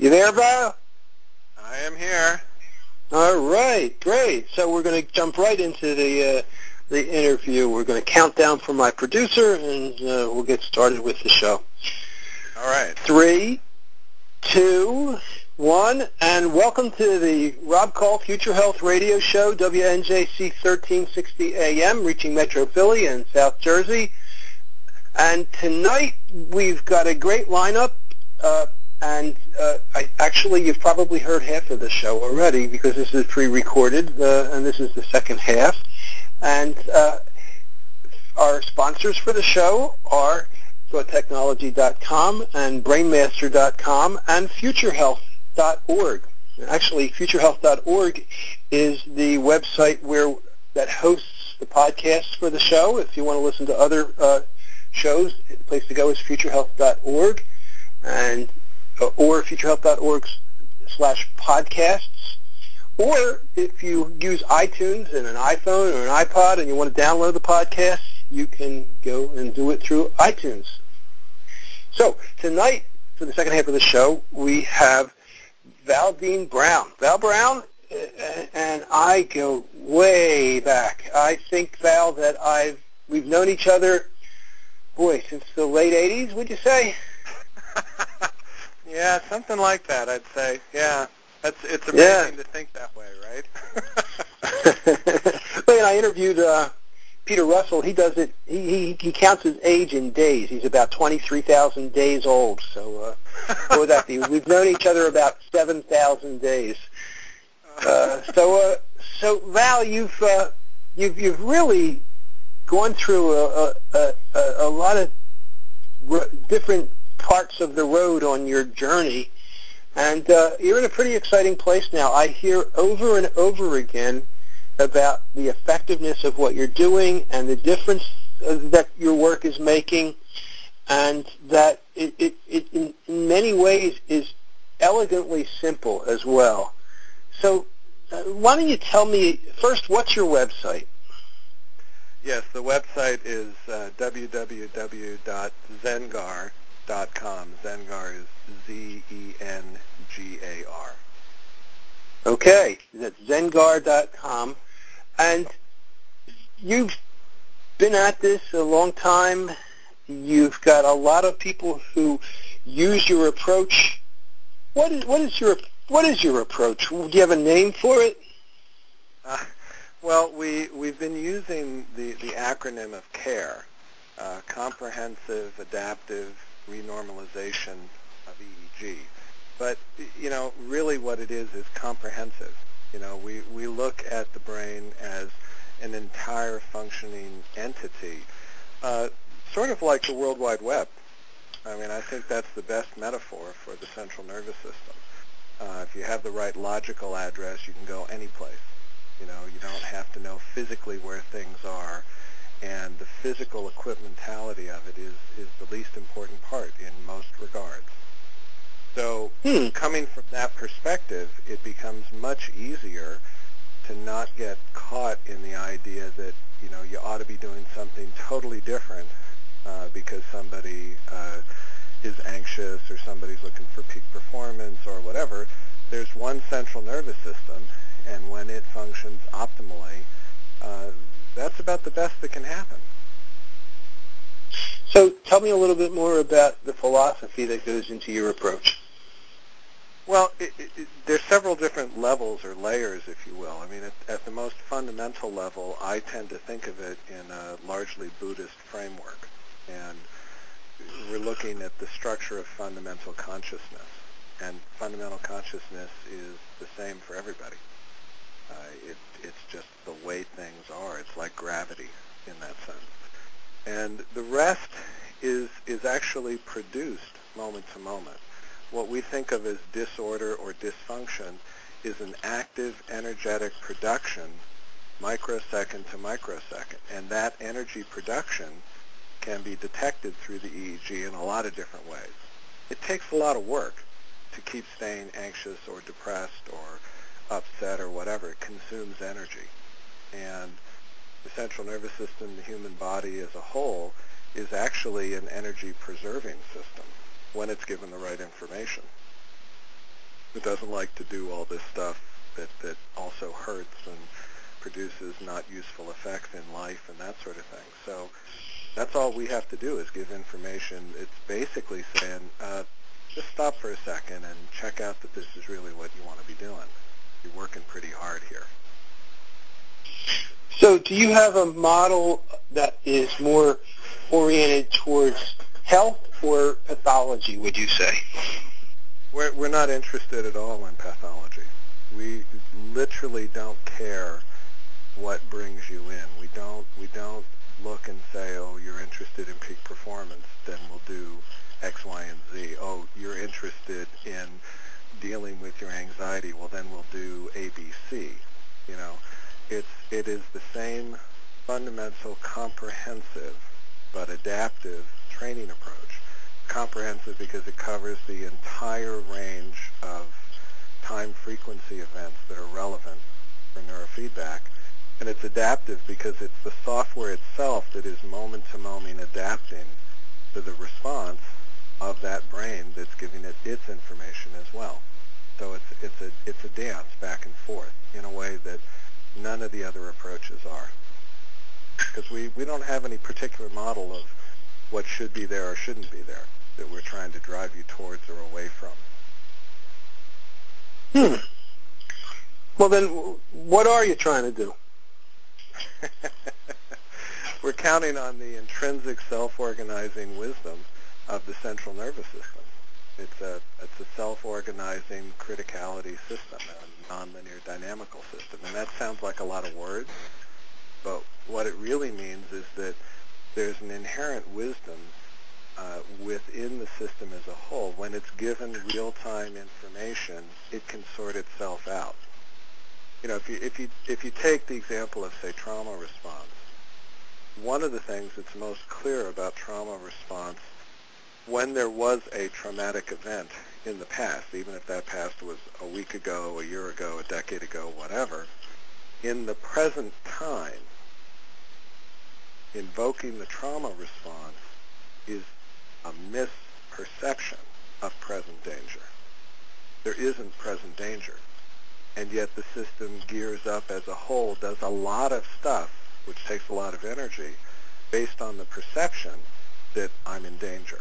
You there, Val? I am here. All right, great. So we're going to jump right into the interview. We're going to count down from my producer, and we'll get started with the show. All right. 3, 2, 1, and welcome to the Rob Call Future Health Radio Show, WNJC 1360 AM, reaching Metro Philly and South Jersey. And tonight we've got a great lineup, you've probably heard half of the show already because this is pre-recorded, and this is the second half. And our sponsors for the show are ThoughtTechnology.com and BrainMaster.com and FutureHealth.org. Actually, FutureHealth.org is the website that hosts the podcasts for the show. If you want to listen to other shows, the place to go is FutureHealth.org and or FutureHealth.org/podcasts. Or if you use iTunes and an iPhone or an iPod and you want to download the podcast, you can go and do it through iTunes. So tonight, for the second half of the show, we have Valdine Brown. Val Brown and I go way back. I think, Val, that we've known each other, since the late 80s, would you say? Yeah, something like that, I'd say. Yeah. It's amazing to think that way, right? Well, I interviewed Peter Russell. He does it. He counts his age in days. He's about 23,000 days old. So what would that be? We've known each other about 7,000 days. So Val, you've really gone through a lot of different parts of the road on your journey. And you're in a pretty exciting place now. I hear over and over again about the effectiveness of what you're doing and the difference that your work is making, and that it in many ways is elegantly simple as well. So why don't you tell me first, what's your website? Yes, the website is www.zengar.com. Zengar is Zengar. Okay, that's Zengar.com. And you've been at this a long time. You've got a lot of people who use your approach. What is your approach? Do you have a name for it? Well, we've been using the acronym of CARE, Comprehensive Adaptive Renormalization of EEG. But, really what it is comprehensive. We look at the brain as an entire functioning entity, sort of like the World Wide Web. I mean, I think that's the best metaphor for the central nervous system. If you have the right logical address, you can go any place. You don't have to know physically where things are, and the physical equipmentality of it is the least important part in most regards. So coming from that perspective, it becomes much easier to not get caught in the idea that, you ought to be doing something totally different because somebody is anxious or somebody's looking for peak performance or whatever. There's one central nervous system, and when it functions optimally, that's about the best that can happen. So tell me a little bit more about the philosophy that goes into your approach. Well, there's several different levels or layers, if you will. I mean, at the most fundamental level, I tend to think of it in a largely Buddhist framework. And we're looking at the structure of fundamental consciousness. And fundamental consciousness is the same for everybody. It's just the way things are. It's like gravity in that sense. And the rest is actually produced moment to moment. What we think of as disorder or dysfunction is an active, energetic production, microsecond to microsecond. And that energy production can be detected through the EEG in a lot of different ways. It takes a lot of work to keep staying anxious or depressed or upset or whatever. It consumes energy. And the central nervous system, the human body as a whole, is actually an energy-preserving system when it's given the right information. It doesn't like to do all this stuff that also hurts and produces not useful effects in life and that sort of thing. So that's all we have to do is give information. It's basically saying, just stop for a second and check out that this is really what you want to be doing. You're working pretty hard here. So do you have a model that is more oriented towards health or pathology, would you say? We're not interested at all in pathology. We literally don't care what brings you in. We don't look and say, oh, you're interested in peak performance, then we'll do X, Y, and Z. Oh, you're interested in dealing with your anxiety, well, then we'll do A, B, C. You know, it is the same fundamental, comprehensive, but adaptive training approach. Comprehensive because it covers the entire range of time frequency events that are relevant for neurofeedback. And it's adaptive because it's the software itself that is moment-to-moment adapting to the response of that brain that's giving it its information as well. So it's a dance back and forth in a way that none of the other approaches are. Because we don't have any particular model of what should be there or shouldn't be there that we're trying to drive you towards or away from. Well, then what are you trying to do? We're counting on the intrinsic self-organizing wisdom of the central nervous system. It's a self-organizing criticality system, a nonlinear dynamical system. And that sounds like a lot of words, but what it really means is that there's an inherent wisdom within the system as a whole. When it's given real-time information, it can sort itself out. You know, if you take the example of, say, trauma response, one of the things that's most clear about trauma response, when there was a traumatic event in the past, even if that past was a week ago, a year ago, a decade ago, whatever, in the present time, invoking the trauma response is a misperception of present danger. There isn't present danger. And yet the system gears up as a whole, does a lot of stuff, which takes a lot of energy, based on the perception that I'm in danger.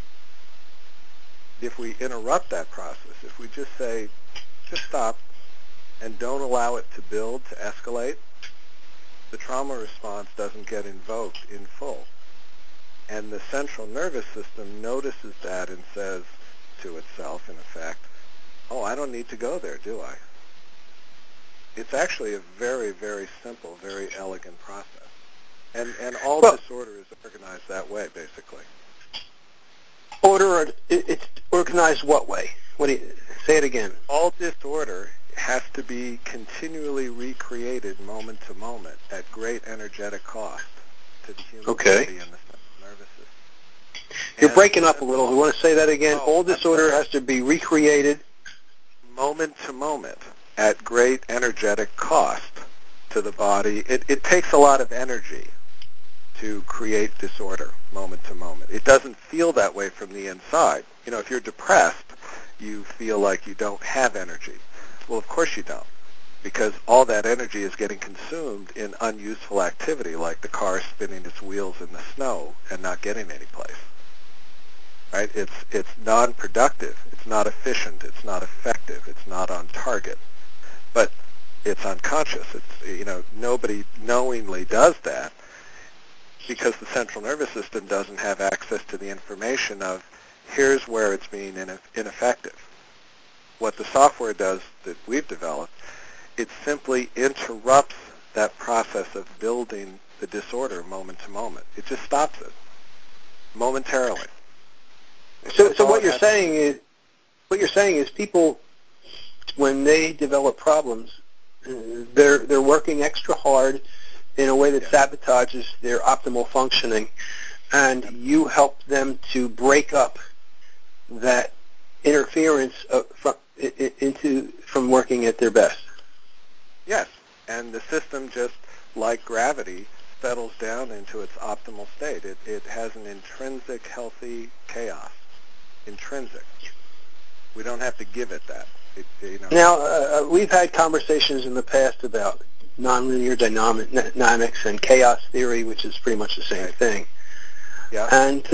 If we interrupt that process, if we just say, just stop, and don't allow it to build, to escalate, the trauma response doesn't get invoked in full. And the central nervous system notices that and says to itself, in effect, oh, I don't need to go there, do I? It's actually a very, very simple, very elegant process. And all disorder is organized that way, basically. It's organized what way? Say it again. All disorder has to be continually recreated moment to moment at great energetic cost to the human body and the nervous system. You're breaking up a little. You want to say that again? All disorder has to be recreated moment to moment at great energetic cost to the body. It takes a lot of energy to create disorder moment to moment. It doesn't feel that way from the inside. You know, if you're depressed, you feel like you don't have energy. Well, of course you don't, because all that energy is getting consumed in unuseful activity, like the car spinning its wheels in the snow and not getting any place. Right? It's non-productive. It's not efficient. It's not effective. It's not on target. But it's unconscious. Nobody knowingly does that because the central nervous system doesn't have access to the information of here's where it's being ineffective. What the software does that we've developed, it simply interrupts that process of building the disorder moment to moment. It just stops it momentarily. So what you're saying is people, when they develop problems, they're working extra hard in a way that sabotages their optimal functioning, and you help them to break up that interference from working at their best. Yes, and the system, just like gravity, settles down into its optimal state. It has an intrinsic healthy chaos. Intrinsic. We don't have to give it that. Now, we've had conversations in the past about nonlinear dynamics and chaos theory, which is pretty much the same thing. Yeah. And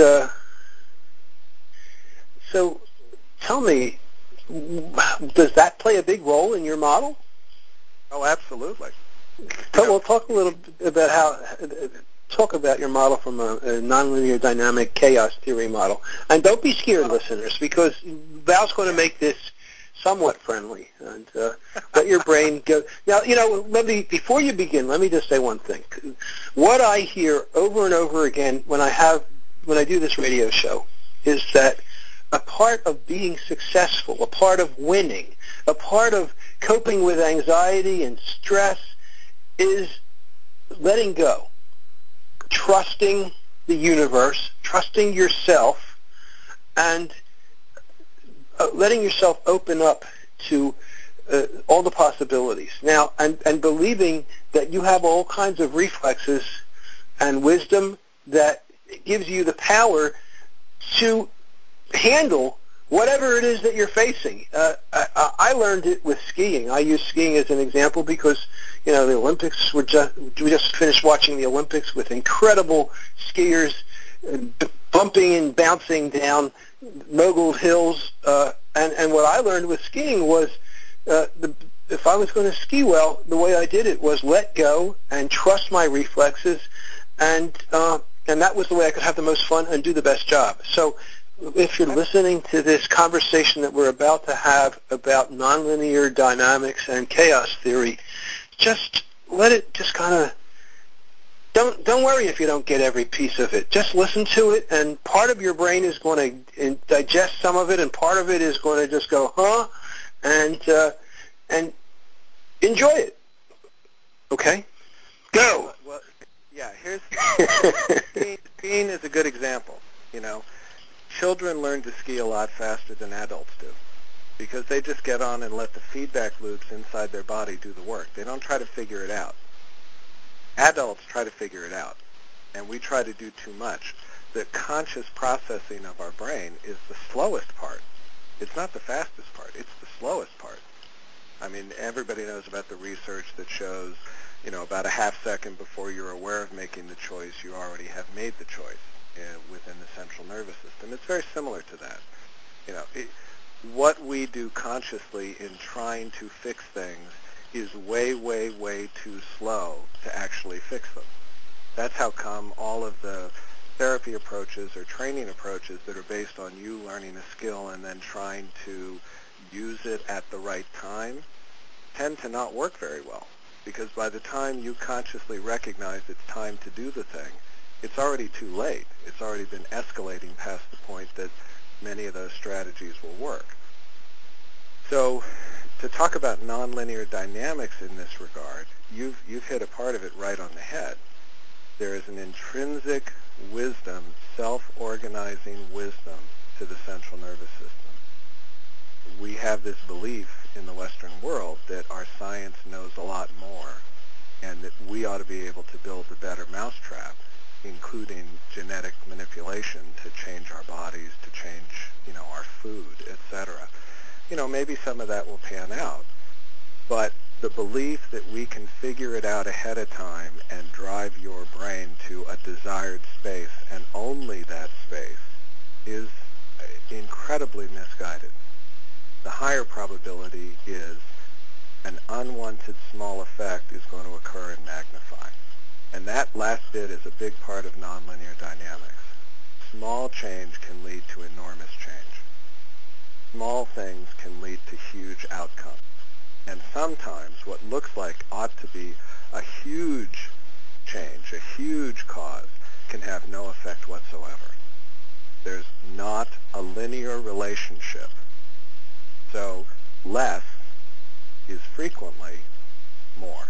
so tell me, does that play a big role in your model? Oh, absolutely. We'll talk a little bit about talk about your model from a nonlinear dynamic chaos theory model. And don't be scared, listeners, because Val's going to make this somewhat friendly and let your brain go. Now, before you begin, let me just say one thing. What I hear over and over again when I do this radio show is that a part of being successful, a part of winning, a part of coping with anxiety and stress is letting go, trusting the universe, trusting yourself, and letting yourself open up to all the possibilities. Now, and believing that you have all kinds of reflexes and wisdom that gives you the power to handle whatever it is that you're facing. I learned it with skiing. I use skiing as an example because, the Olympics we just finished watching the Olympics with incredible skiers bumping and bouncing down mogul hills. And what I learned with skiing was if I was going to ski well, the way I did it was let go and trust my reflexes, and that was the way I could have the most fun and do the best job. So if you're listening to this conversation that we're about to have about nonlinear dynamics and chaos theory, just let it just kind of, don't worry if you don't get every piece of it. Just listen to it, and part of your brain is going to digest some of it, and part of it is going to just go, huh, and enjoy it. Okay? Go. Well, yeah, skiing is a good example. Children learn to ski a lot faster than adults do because they just get on and let the feedback loops inside their body do the work. They don't try to figure it out. Adults try to figure it out, and we try to do too much. The conscious processing of our brain is the slowest part. It's not the fastest part. It's the slowest part. I mean, everybody knows about the research that shows, about a half second before you're aware of making the choice, you already have made the choice within the central nervous system. It's very similar to that. What we do consciously in trying to fix things is way, way, way too slow to actually fix them. That's how come all of the therapy approaches or training approaches that are based on you learning a skill and then trying to use it at the right time tend to not work very well, because by the time you consciously recognize it's time to do the thing, it's already too late. It's already been escalating past the point that many of those strategies will work. So to talk about nonlinear dynamics in this regard, you've hit a part of it right on the head. There is an intrinsic wisdom, self-organizing wisdom to the central nervous system. We have this belief in the Western world that our science knows a lot more and that we ought to be able to build a better mousetrap, including genetic manipulation to change our bodies, to change, our food, etc. Maybe some of that will pan out, but the belief that we can figure it out ahead of time and drive your brain to a desired space and only that space is incredibly misguided. The higher probability is an unwanted small effect is going to occur and magnify. And that last bit is a big part of nonlinear dynamics. Small change can lead to enormous change. Small things can lead to huge outcomes. And sometimes what looks like ought to be a huge change, a huge cause, can have no effect whatsoever. There's not a linear relationship. So less is frequently more.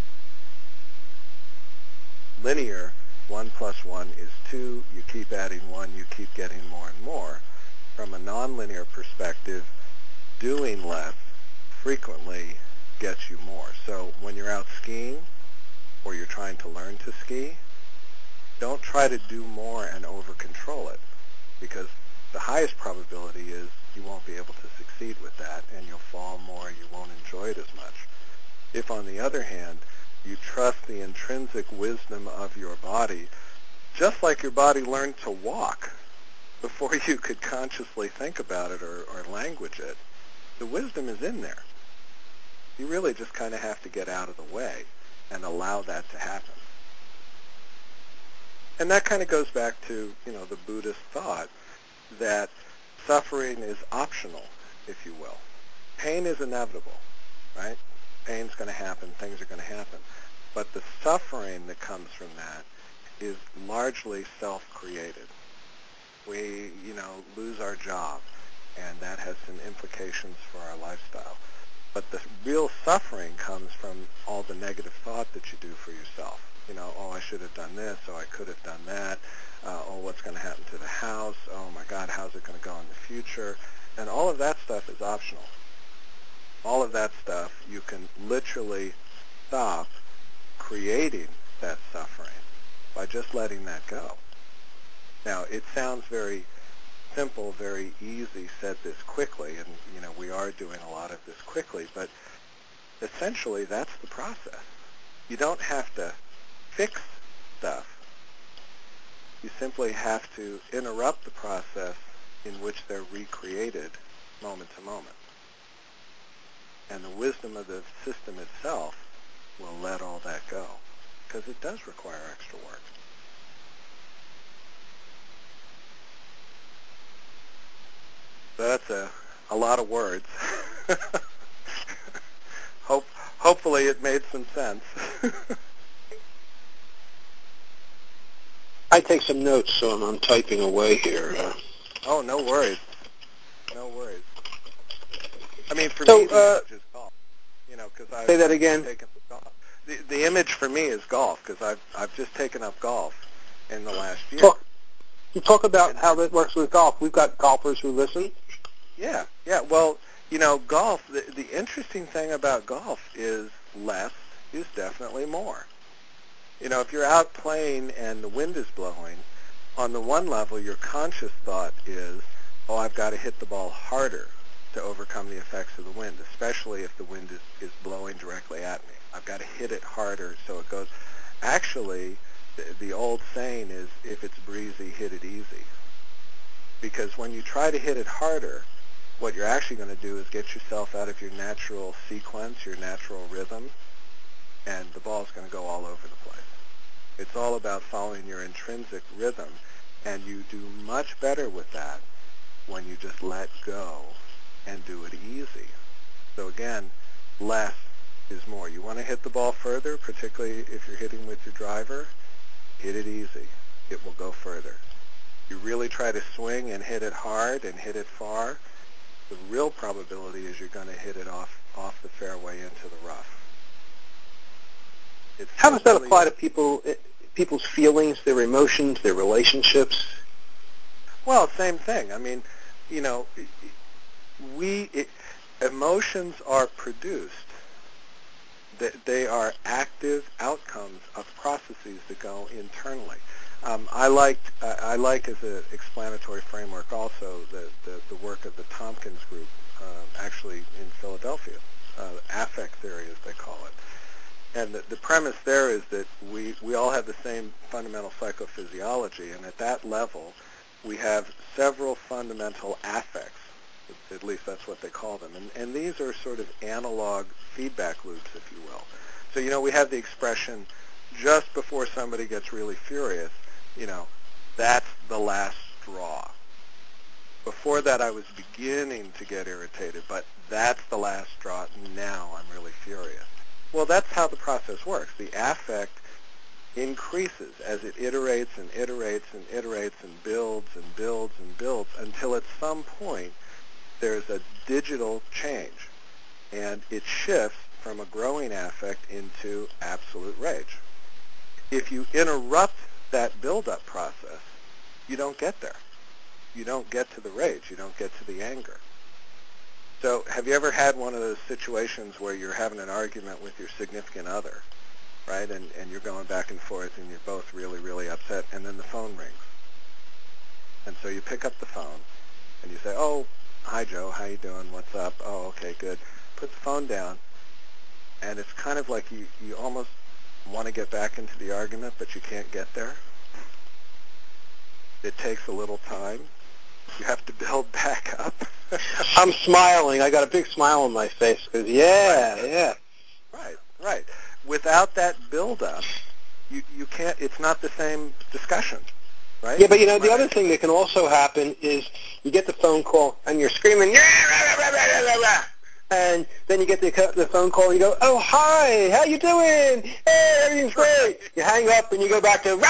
Linear, 1 plus 1 is 2. You keep adding 1, you keep getting more and more. From a nonlinear perspective, doing less frequently gets you more. So when you're out skiing or you're trying to learn to ski, don't try to do more and over-control it, because the highest probability is you won't be able to succeed with that, and you'll fall more, you won't enjoy it as much. If, on the other hand, you trust the intrinsic wisdom of your body, just like your body learned to walk before you could consciously think about it or language it, the wisdom is in there. You really just kind of have to get out of the way and allow that to happen. And that kind of goes back to, the Buddhist thought that suffering is optional, if you will. Pain is inevitable, right? Pain's going to happen, things are going to happen. But the suffering that comes from that is largely self-created. We, lose our job, and that has some implications for our lifestyle. But the real suffering comes from all the negative thought that you do for yourself. Oh, I should have done this, oh, I could have done that, oh, what's going to happen to the house, oh my God, how's it going to go in the future? And all of that stuff is optional. All of that stuff, you can literally stop creating that suffering by just letting that go. Now, it sounds very simple, very easy, said this quickly, and, we are doing a lot of this quickly, but essentially that's the process. You don't have to fix stuff. You simply have to interrupt the process in which they're recreated moment to moment. And the wisdom of the system itself will let all that go, because it does require extra work. So that's a lot of words. Hopefully it made some sense. I take some notes, so I'm typing away here. Oh, no worries. No worries. I mean, for So, me, the image is golf. Because I've say that again. taken up golf. The image for me is golf, because I've just taken up golf in the last year. Talk about how that works with golf. We've got golfers who listen. Yeah. Well, golf, the interesting thing about golf is less is definitely more. If you're out playing and the wind is blowing, on the one level, your conscious thought is, oh, I've got to hit the ball harder to overcome the effects of the wind, especially if the wind is blowing directly at me. I've got to hit it harder so it goes. Actually, the old saying is, if it's breezy, hit it easy. Because when you try to hit it harder, what you're actually going to do is get yourself out of your natural sequence, your natural rhythm, and the ball's going to go all over the place. It's all about following your intrinsic rhythm, and you do much better with that when you just let go and do it easy. So again, less is more. You want to hit the ball further, particularly if you're hitting with your driver, hit it easy. It will go further. You really try to swing and hit it hard and hit it far, the real probability is you're going to hit it off the fairway into the rough. How does that apply to people's feelings, their emotions, their relationships? Well, same thing. I mean, emotions are produced. They are active outcomes of processes that go internally. I like as an explanatory framework also the work of the Tompkins Group, actually in Philadelphia, affect theory as they call it. And the premise there is that we all have the same fundamental psychophysiology, and at that level, we have several fundamental affects. At least that's what they call them. And these are sort of analog feedback loops, if you will. So, we have the expression, just before somebody gets really furious, that's the last straw. Before that, I was beginning to get irritated, but that's the last straw. Now I'm really furious. Well, that's how the process works. The affect increases as it iterates and iterates and iterates and builds and builds and builds until at some point there's a digital change, and it shifts from a growing affect into absolute rage. If you interrupt that build-up process, you don't get there. You don't get to the rage. You don't get to the anger. So have you ever had one of those situations where you're having an argument with your significant other, right, and you're going back and forth and you're both really, really upset, and then the phone rings. And so you pick up the phone and you say, oh, hi Joe, how you doing? What's up? Oh, okay, good. Put the phone down, and it's kind of like you almost want to get back into the argument, but you can't get there. It takes a little time. You have to build back up. I'm smiling. I got a big smile on my face because, yeah. Right. Without that build-up, you can't. It's not the same discussion, right? Yeah, but the other thing that can also happen is you get the phone call and you're screaming, and then you get the phone call and you go, oh, hi, how you doing? Hey, everything's great. You hang up and you go back to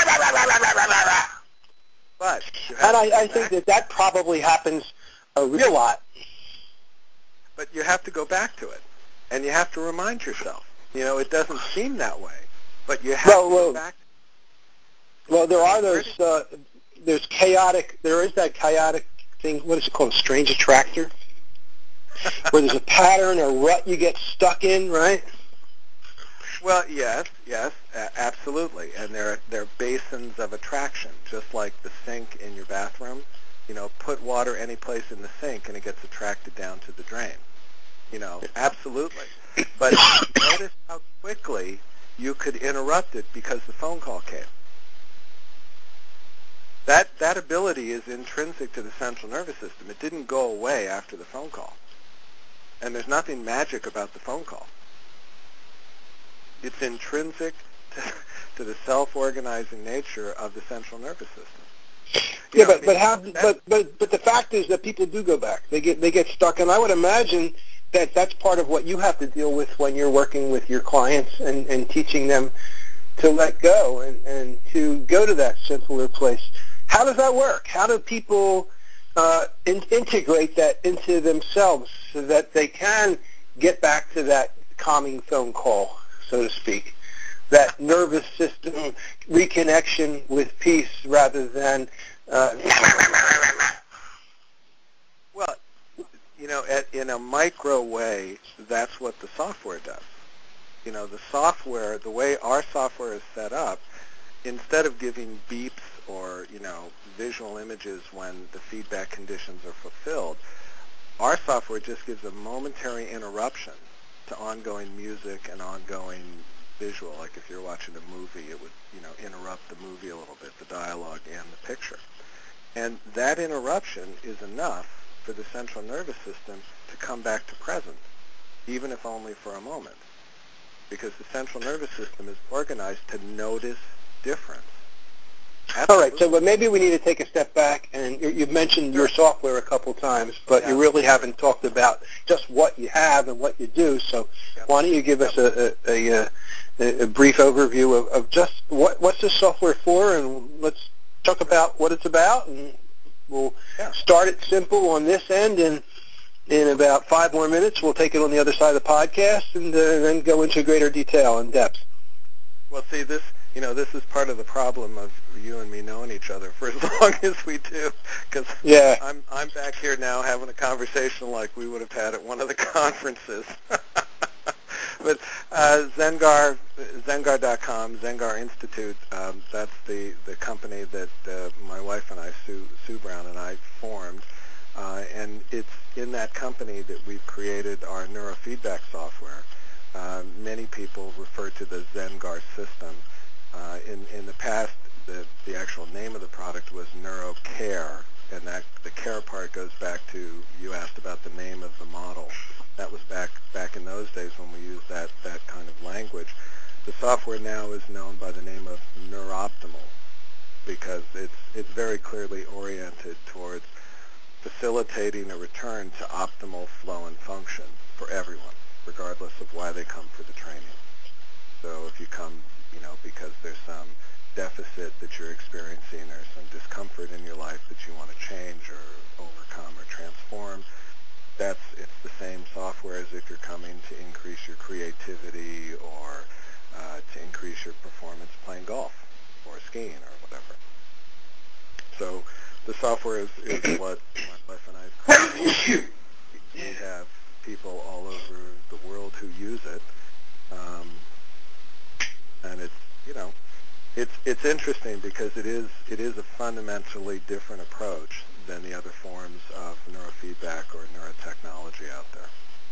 But and I think that probably happens a real lot. But you have to go back to it, and you have to remind yourself. It doesn't seem that way, but you have to go back. Well, there are those. There is that chaotic thing. What is it called? A strange attractor, where there's a pattern or rut you get stuck in, right? Well, yes, absolutely. And they're basins of attraction, just like the sink in your bathroom. Put water any place in the sink, and it gets attracted down to the drain. Absolutely. But notice how quickly you could interrupt it because the phone call came. That ability is intrinsic to the central nervous system. It didn't go away after the phone call. And there's nothing magic about the phone call. It's intrinsic to the self-organizing nature of the central nervous system. But the fact is that people do go back. They get stuck, and I would imagine that that's part of what you have to deal with when you're working with your clients and teaching them to let go and to go to that simpler place. How does that work? How do people integrate that into themselves so that they can get back to that calming phone call, so to speak, that nervous system reconnection with peace rather than well, in a micro way, that's what the software does. The software, the way our software is set up, instead of giving beeps or, visual images when the feedback conditions are fulfilled, our software just gives a momentary interruption to ongoing music and ongoing visual. Like if you're watching a movie, it would, interrupt the movie a little bit, the dialogue and the picture. And that interruption is enough for the central nervous system to come back to present, even if only for a moment. Because the central nervous system is organized to notice difference. Absolutely. All right, so but maybe we need to take a step back, and you've mentioned your software a couple times, but you really haven't talked about just what you have and what you do. So why don't you give us a brief overview of just what's this software for, and let's talk about what it's about, and we'll start it simple on this end, and in about 5 more minutes, we'll take it on the other side of the podcast and then go into greater detail and depth. Well, see, this is part of the problem of you and me knowing each other for as long as we do, because I'm back here now having a conversation like we would have had at one of the conferences. But Zengar, Zengar.com, Zengar Institute, that's the company that my wife and I, Sue Brown and I, formed. And it's in that company that we've created our neurofeedback software. Many people refer to the Zengar system. In the past, the actual name of the product was NeuroCare, and that the care part goes back to, you asked about the name of the model. That was back in those days when we used that kind of language. The software now is known by the name of NeurOptimal because it's very clearly oriented towards facilitating a return to optimal flow and function for everyone, regardless of why they come for the training. So if you come, because there's some deficit that you're experiencing or some discomfort in your life that you want to change or overcome or transform, it's the same software as if you're coming to increase your creativity or to increase your performance playing golf or skiing or whatever. So the software is what my wife and I have created. We have people all over the world who use it, and it's interesting because it is a fundamentally different approach than the other forms of neurofeedback or neurotechnology out there.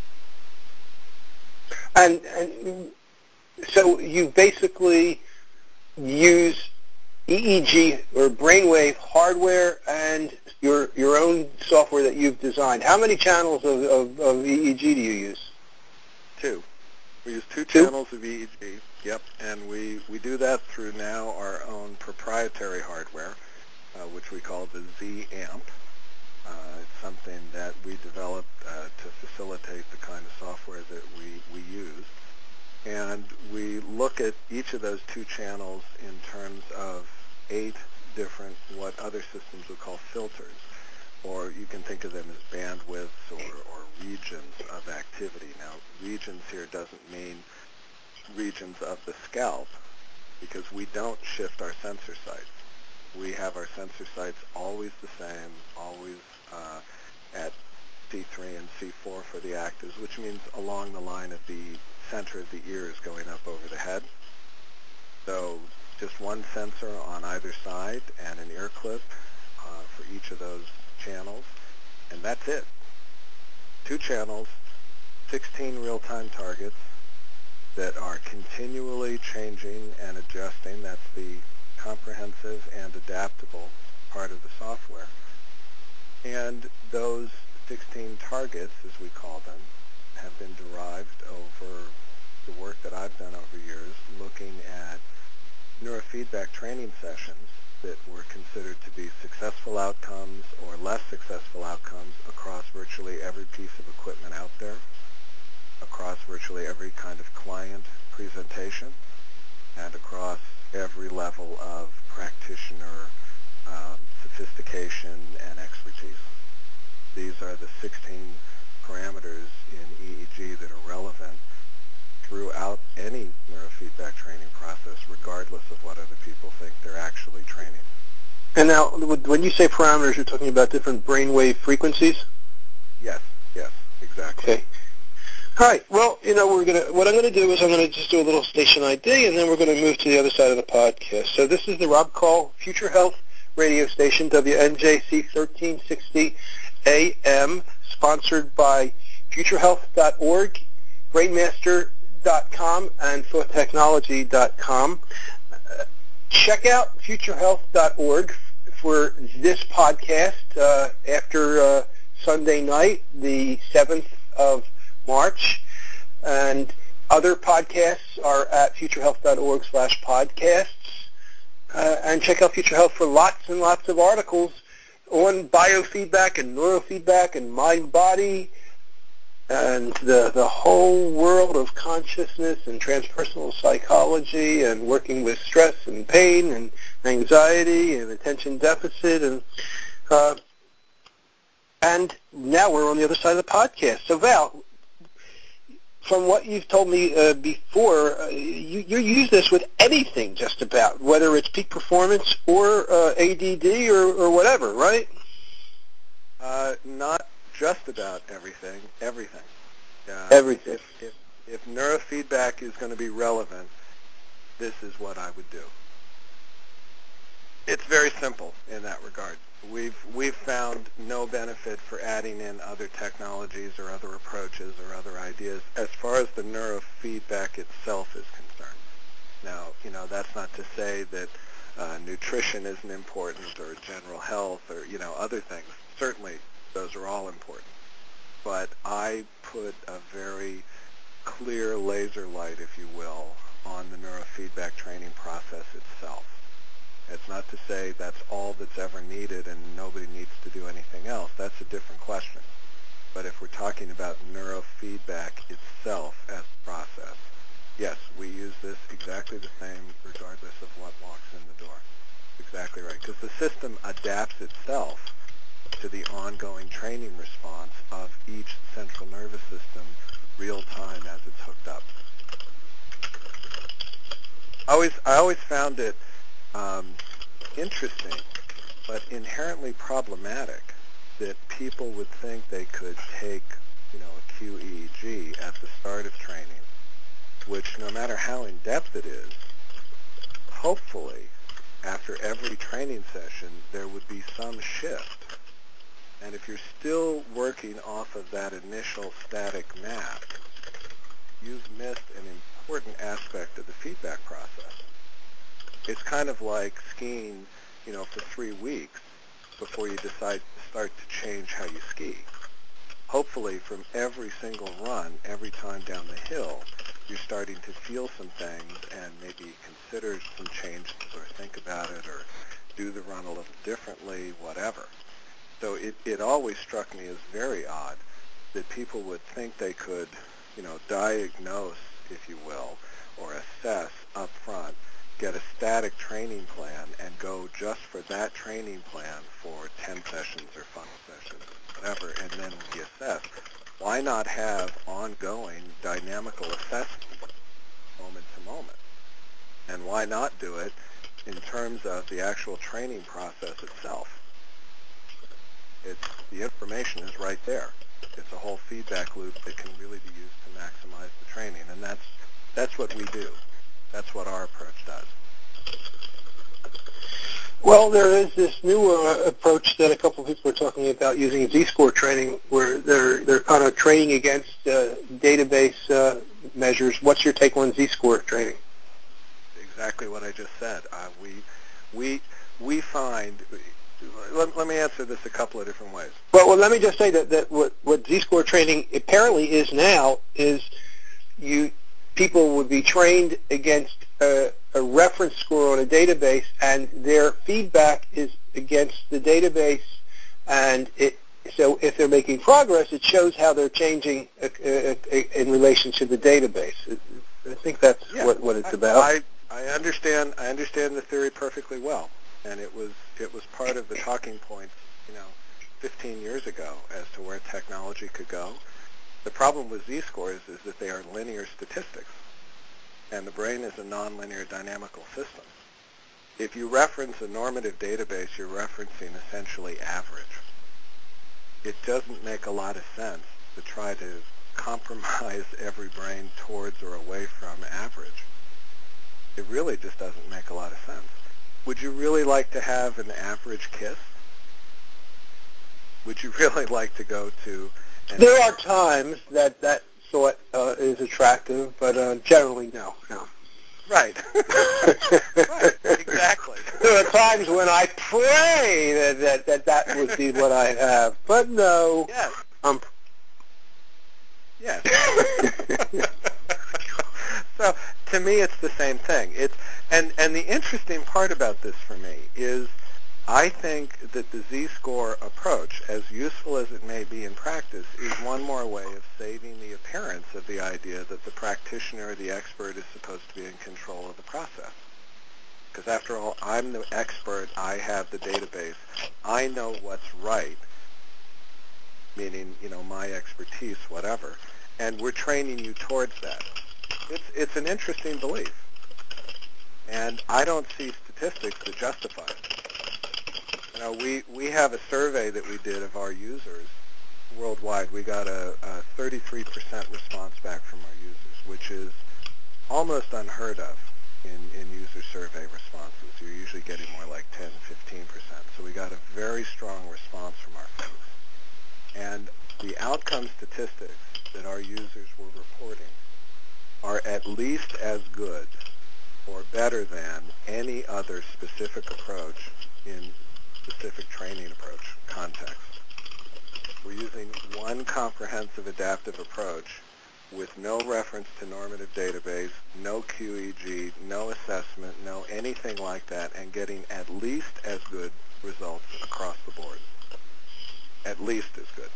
And so you basically use EEG or brainwave hardware and your own software that you've designed. How many channels of EEG do you use? 2. We use two channels of EEG. Yep, and we do that through now our own proprietary hardware, which we call the Z-AMP. It's something that we developed to facilitate the kind of software that we use. And we look at each of those 2 channels in terms of 8 different, what other systems would call filters, or you can think of them as bandwidths or regions of activity. Now, regions here doesn't mean regions of the scalp, because we don't shift our sensor sites. We have our sensor sites always the same, always at C3 and C4 for the actives, which means along the line of the center of the ears going up over the head. So just one sensor on either side and an ear clip for each of those channels, and that's it. 2 channels, 16 real-time targets that are continually changing and adjusting. That's the comprehensive and adaptable part of the software. And those 16 targets, as we call them, have been derived over the work that I've done over years, looking at neurofeedback training sessions that were considered to be successful outcomes or less successful outcomes across virtually every piece of equipment out there, across virtually every kind of client presentation, and across every level of practitioner sophistication and expertise. These are the 16 parameters in EEG that are relevant throughout any neurofeedback training process, regardless of what other people think they're actually training. And now, when you say parameters, you're talking about different brainwave frequencies? Yes, exactly. Okay. All right. Well, what I'm going to do is I'm going to just do a little station ID, and then we're going to move to the other side of the podcast. So this is the Rob Call Future Health radio station, WNJC 1360 AM, sponsored by FutureHealth.org, Brainmaster.com, and ThoughtTechnology.com. Check out FutureHealth.org for this podcast after Sunday night, the 7th of March, and other podcasts are at futurehealth.org/podcasts. And check out Future Health for lots and lots of articles on biofeedback and neurofeedback and mind-body and the whole world of consciousness and transpersonal psychology and working with stress and pain and anxiety and attention deficit. And now we're on the other side of the podcast. So Val, from what you've told me before, you use this with anything just about, whether it's peak performance or ADD or whatever, right? Not just about everything, everything. Everything. If neurofeedback is going to be relevant, this is what I would do. It's very simple in that regard. We've found no benefit for adding in other technologies or other approaches or other ideas as far as the neurofeedback itself is concerned. Now, that's not to say that nutrition isn't important or general health or, other things. Certainly, those are all important. But I put a very clear laser light, if you will, on the neurofeedback training process itself. It's not to say that's all that's ever needed and nobody needs to do anything else. That's a different question. But if we're talking about neurofeedback itself as a process, yes, we use this exactly the same regardless of what walks in the door. Exactly right. Because the system adapts itself to the ongoing training response of each central nervous system real time as it's hooked up. I always found it interesting, but inherently problematic that people would think they could take, a QEEG at the start of training, which no matter how in-depth it is, hopefully after every training session there would be some shift And if you're still working off of that initial static map, you've missed an important aspect of the feedback process. It's kind of like skiing, for 3 weeks before you decide to start to change how you ski. Hopefully from every single run, every time down the hill, you're starting to feel some things and maybe consider some changes or think about it or do the run a little differently, whatever. So it always struck me as very odd that people would think they could, diagnose, if you will, or assess up front, get a static training plan and go just for that training plan for 10 sessions or 5 sessions, whatever, and then reassess. Why not have ongoing dynamical assessments moment to moment? And why not do it in terms of the actual training process itself? The information is right there. It's a whole feedback loop that can really be used to maximize the training, and that's what we do. That's what our approach does. Well, there is this new approach that a couple of people are talking about using Z-score training, where they're kind of training against database measures. What's your take on Z-score training? Exactly what I just said. We find. Let me answer this a couple of different ways. Well, let me just say that what Z-score training apparently is now is people would be trained against a reference score on a database, and their feedback is against the database, and so if they're making progress, it shows how they're changing in relation to the database. I think that's what it's about. I understand the theory perfectly well, and it was part of the talking points, 15 years ago as to where technology could go. The problem with Z-scores is that they are linear statistics, and the brain is a nonlinear dynamical system. If you reference a normative database, you're referencing essentially average. It doesn't make a lot of sense to try to compromise every brain towards or away from average. It really just doesn't make a lot of sense. Would you really like to have an average kiss? Would you really like to go to... There are times that thought is attractive, but generally, no. Right. Right, exactly. There are times when I pray that would be what I'd have, but no. Yes. Yes. So to me, it's the same thing. And the interesting part about this for me is I think that the Z-score approach, as useful as it may be in practice, is one more way of saving the appearance of the idea that the practitioner or the expert is supposed to be in control of the process. Because after all, I'm the expert, I have the database, I know what's right, meaning, my expertise, whatever, and we're training you towards that. It's an interesting belief, and I don't see statistics that justify it. We have a survey that we did of our users worldwide. We got a 33% response back from our users, which is almost unheard of in user survey responses. You're usually getting more like 10, 15%. So we got a very strong response from our folks. And the outcome statistics that our users were reporting are at least as good or better than any other specific approach in specific training approach context. We're using one comprehensive adaptive approach with no reference to normative database, no QEEG, no assessment, no anything like that, and getting at least as good results across the board. At least as good.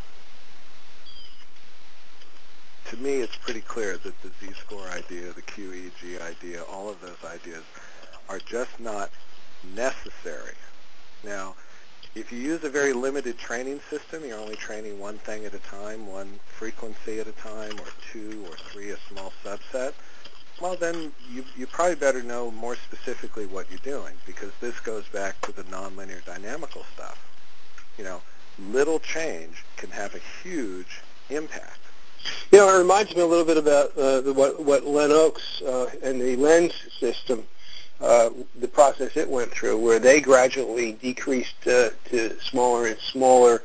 To me, it's pretty clear that the Z-score idea, the QEEG idea, all of those ideas are just not necessary. Now, if you use a very limited training system, you're only training one thing at a time, one frequency at a time, or 2 or 3, a small subset, well, then you probably better know more specifically what you're doing, because this goes back to the nonlinear dynamical stuff. Little change can have a huge impact. It reminds me a little bit about what Len Oaks and the LENS system, the process it went through, where they gradually decreased to smaller and smaller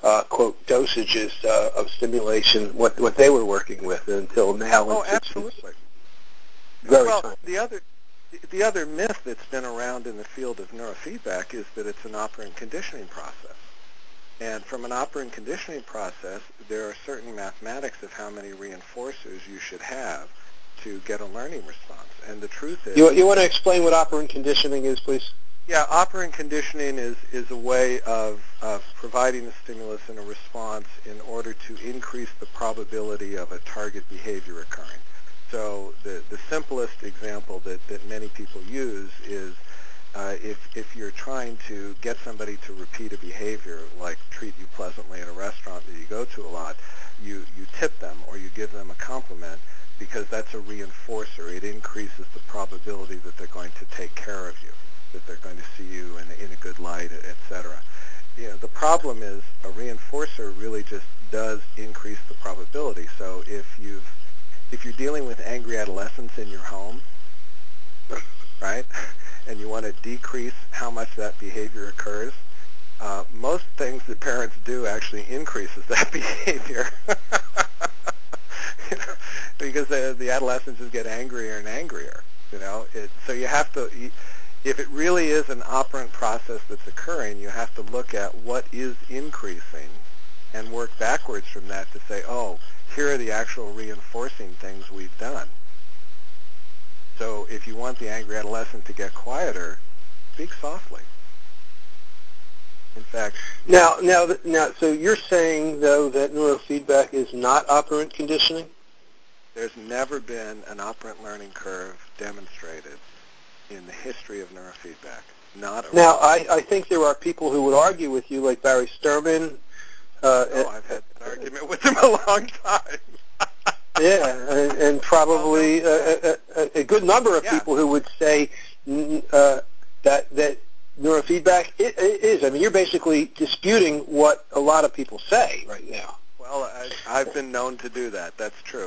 quote, dosages of stimulation, what they were working with until now. Oh, it's absolutely. Very well, tiny. the other myth that's been around in the field of neurofeedback is that it's an operant conditioning process. And from an operant conditioning process, there are certain mathematics of how many reinforcers you should have to get a learning response. And the truth is... You want to explain what operant conditioning is, please? Yeah, operant conditioning is a way of providing a stimulus and a response in order to increase the probability of a target behavior occurring. So the simplest example that many people use is if you're trying to get somebody to repeat a behavior, like treat you pleasantly at a restaurant that you go to a lot, you tip them or you give them a compliment because that's a reinforcer. It increases the probability that they're going to take care of you, that they're going to see you in a good light, et cetera. You know, the problem is a reinforcer really just does increase the probability. So if you're dealing with angry adolescents in your home, right, and you want to decrease how much that behavior occurs, most things that parents do actually increases that behavior. You know, because the adolescents just get angrier and angrier. You know, so you have to, if it really is an operant process that's occurring, you have to look at what is increasing and work backwards from that to say, oh, here are the actual reinforcing things we've done. So if you want the angry adolescent to get quieter, speak softly. In fact... Now, so you're saying, though, that neurofeedback is not operant conditioning? There's never been an operant learning curve demonstrated in the history of neurofeedback. Now, I think there are people who would argue with you, like Barry Sturman. I've had an argument with him a long time. Yeah, and probably a good number of people who would say that neurofeedback is. I mean, you're basically disputing what a lot of people say right now. Well, I've been known to do that. That's true.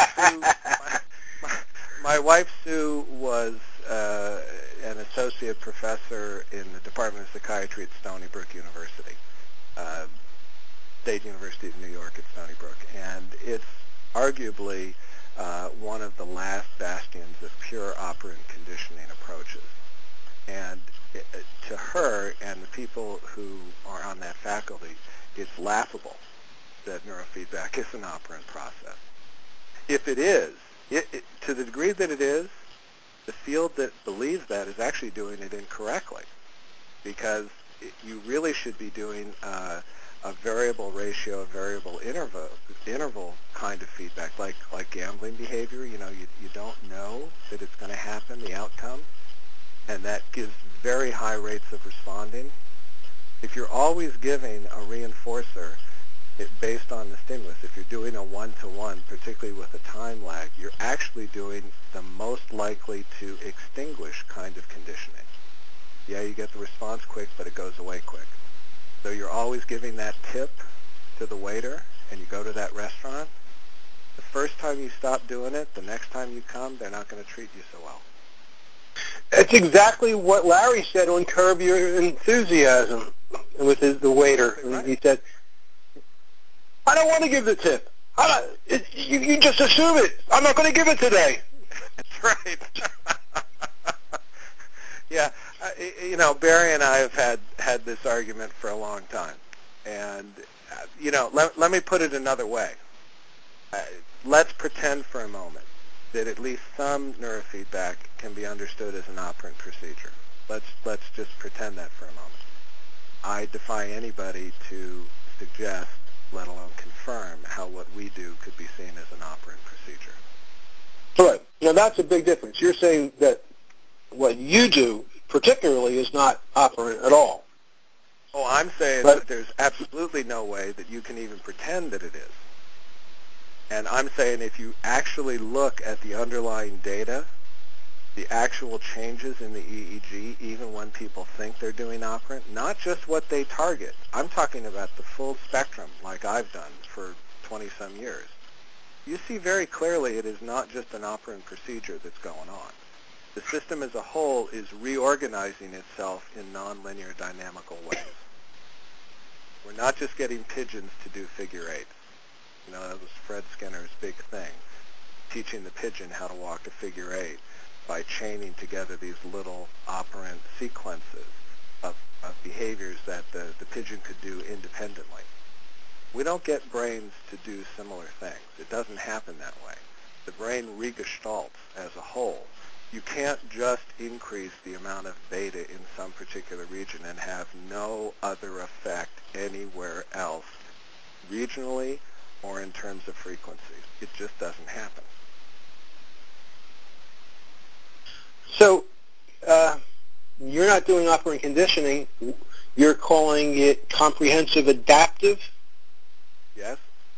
My wife, Sue, was an associate professor in the Department of Psychiatry at Stony Brook University, State University of New York at Stony Brook. And it's arguably one of the last bastions of pure operant conditioning approaches. And to her and the people who are on that faculty, it's laughable that neurofeedback is an operant process. If it is, to the degree that it is, the field that believes that is actually doing it incorrectly, because you really should be doing a variable ratio, a variable interval kind of feedback, like gambling behavior. You know, you don't know that it's going to happen, the outcome, and that gives very high rates of responding. If you're always giving a reinforcer based on the stimulus, if you're doing a one-to-one, particularly with a time lag, you're actually doing the most likely to extinguish kind of conditioning. Yeah, you get the response quick, but it goes away quick. So you're always giving that tip to the waiter, and you go to that restaurant. The first time you stop doing it, the next time you come, they're not going to treat you so well. That's exactly what Larry said on Curb Your Enthusiasm with the waiter. Right. He said, I don't want to give the tip. You just assume it. I'm not going to give it today. That's right. Yeah, you know, Barry and I have had this argument for a long time. And, you know, let me put it another way. Let's pretend for a moment that at least some neurofeedback can be understood as an operant procedure. Let's just pretend that for a moment. I defy anybody to suggest, let alone confirm, how what we do could be seen as an operant procedure. Right. Now, that's a big difference. You're saying that what you do particularly is not operant at all. Oh, I'm saying that there's absolutely no way that you can even pretend that it is. And I'm saying if you actually look at the underlying data, the actual changes in the EEG, even when people think they're doing operant, not just what they target. I'm talking about the full spectrum, like I've done for 20-some years. You see very clearly it is not just an operant procedure that's going on. The system as a whole is reorganizing itself in nonlinear dynamical ways. We're not just getting pigeons to do figure eights. You know, that was Fred Skinner's big thing, teaching the pigeon how to walk a figure eight by chaining together these little operant sequences of behaviors that the pigeon could do independently. We don't get brains to do similar things. It doesn't happen that way. The brain regestalts as a whole. You can't just increase the amount of beta in some particular region and have no other effect anywhere else, regionally or in terms of frequency. It just doesn't happen. So you're not doing operant conditioning. You're calling it comprehensive adaptive? Yes.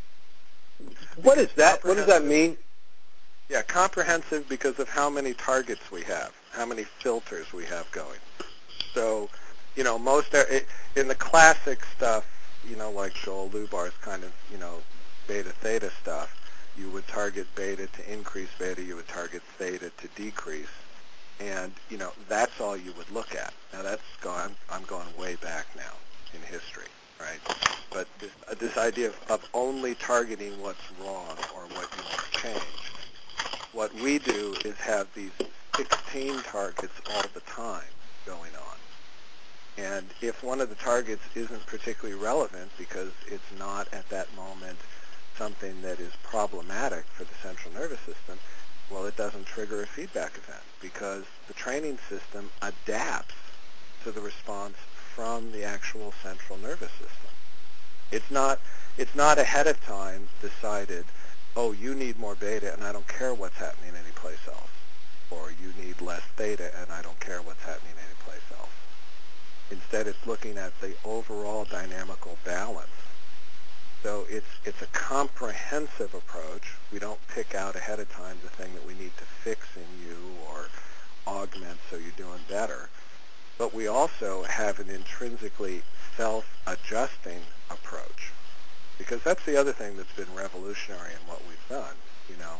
What is that? What does that mean? Yeah, comprehensive because of how many targets we have, how many filters we have going. So, you know, in the classic stuff, you know, like Joel Lubar's kind of, you know, beta-theta stuff, you would target beta to increase beta, you would target theta to decrease, and, you know, that's all you would look at. Now I'm going way back now in history, right? But this idea of only targeting what's wrong or what you must change. What we do is have these 16 targets all the time going on. And if one of the targets isn't particularly relevant because it's not at that moment something that is problematic for the central nervous system, well, it doesn't trigger a feedback event because the training system adapts to the response from the actual central nervous system. It's not ahead of time decided, oh, you need more beta and I don't care what's happening anyplace else. Or you need less theta and I don't care what's happening anyplace else. Instead, it's looking at the overall dynamical balance. So it's a comprehensive approach. We don't pick out ahead of time the thing that we need to fix in you or augment so you're doing better. But we also have an intrinsically self-adjusting approach. Because that's the other thing that's been revolutionary in what we've done. You know,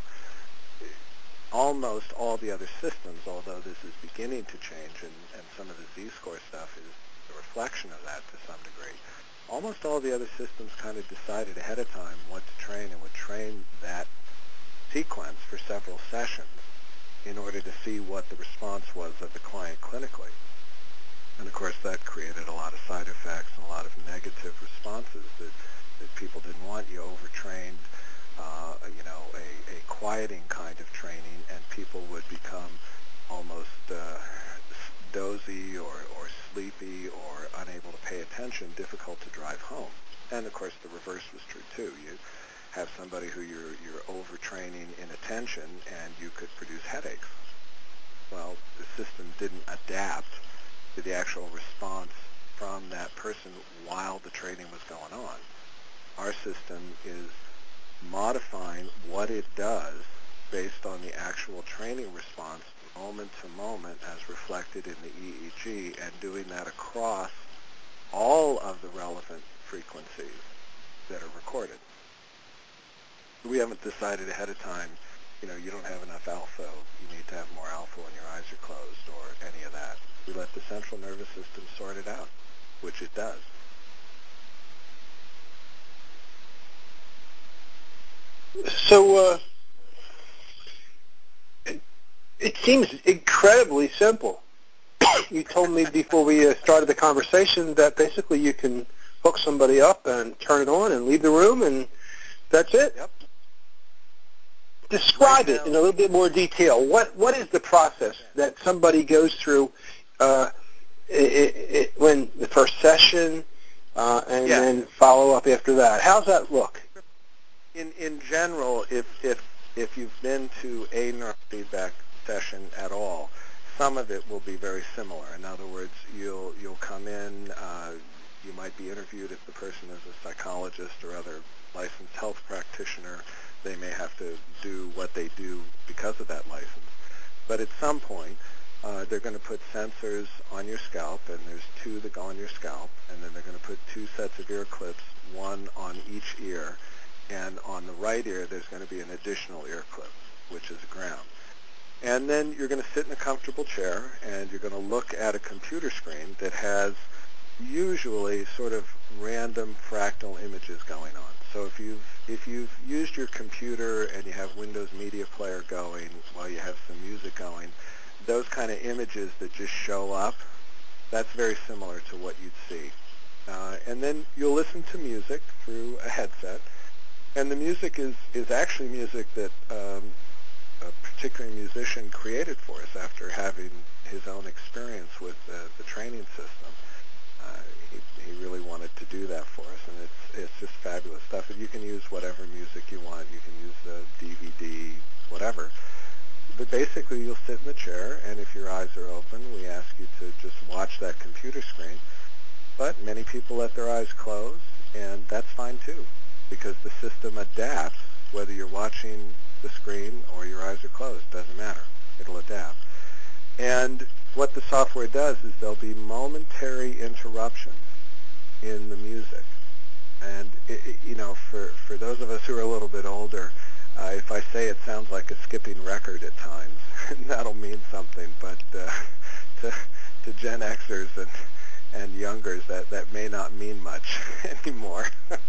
almost all the other systems, although this is beginning to change, and some of the Z-score stuff is a reflection of that to some degree, almost all the other systems kind of decided ahead of time what to train and would train that sequence for several sessions in order to see what the response was of the client clinically. And of course that created a lot of side effects and a lot of negative responses that people didn't want. You overtrained, you know, a quieting kind of training, and people would become almost dozy or sleepy or unable to pay attention, difficult to drive home. And of course the reverse was true too. You have somebody who you're overtraining in attention and you could produce headaches. Well, the system didn't adapt to the actual response from that person while the training was going on. Our system is modifying what it does based on the actual training response moment to moment as reflected in the EEG, and doing that across all of the relevant frequencies that are recorded. We haven't decided ahead of time, you know, you don't have enough alpha, you need to have more alpha when your eyes are closed, or any of that. We let the central nervous system sort it out, which it does. So it seems incredibly simple. You told me before we started the conversation that basically you can hook somebody up and turn it on and leave the room, and that's it. Yep. Describe it in a little bit more detail. What is the process that somebody goes through when the first session and then follow up after that? How's that look? In general, if you've been to a neurofeedback session at all, some of it will be very similar. In other words, you'll come in, you might be interviewed if the person is a psychologist or other licensed health practitioner. They may have to do what they do because of that license. But at some point, they're going to put sensors on your scalp, and there's two that go on your scalp, and then they're going to put two sets of ear clips, one on each ear, and on the right ear there's going to be an additional ear clip, which is a ground. And then you're going to sit in a comfortable chair, and you're going to look at a computer screen that has usually sort of random fractal images going on. So if you've used your computer and you have Windows Media Player going while you have some music going, those kind of images that just show up, that's very similar to what you'd see. And then you'll listen to music through a headset, and the music is actually music that a particular musician created for us after having his own experience with the training system. He really wanted to do that for us, and it's just fabulous stuff. And you can use whatever music you want. You can use the DVD, whatever. But basically, you'll sit in the chair, and if your eyes are open, we ask you to just watch that computer screen. But many people let their eyes close, and that's fine too, because the system adapts whether you're watching the screen or your eyes are closed. Doesn't matter. It'll adapt. And what the software does is there'll be momentary interruptions in the music. And, for those of us who are a little bit older, if I say it sounds like a skipping record at times, that'll mean something. But to Gen Xers and youngers, that may not mean much anymore.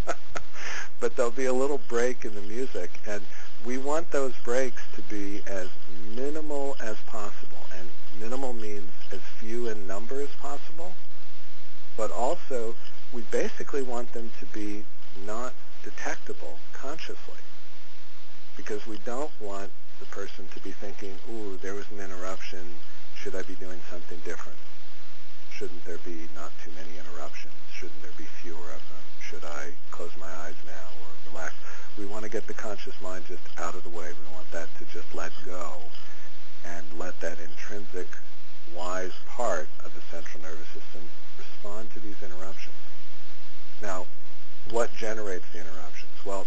But there'll be a little break in the music, and we want those breaks to be as minimal as possible. And minimal means as few in number as possible, but also we basically want them to be not detectable consciously, because we don't want the person to be thinking, ooh, there was an interruption, should I be doing something different? Shouldn't there be not too many interruptions? Shouldn't there be fewer of them? Should I close my eyes now or relax? We want to get the conscious mind just out of the way. We want that to just let go and let that intrinsic wise part of the central nervous system respond to these interruptions. Now, what generates the interruptions? Well,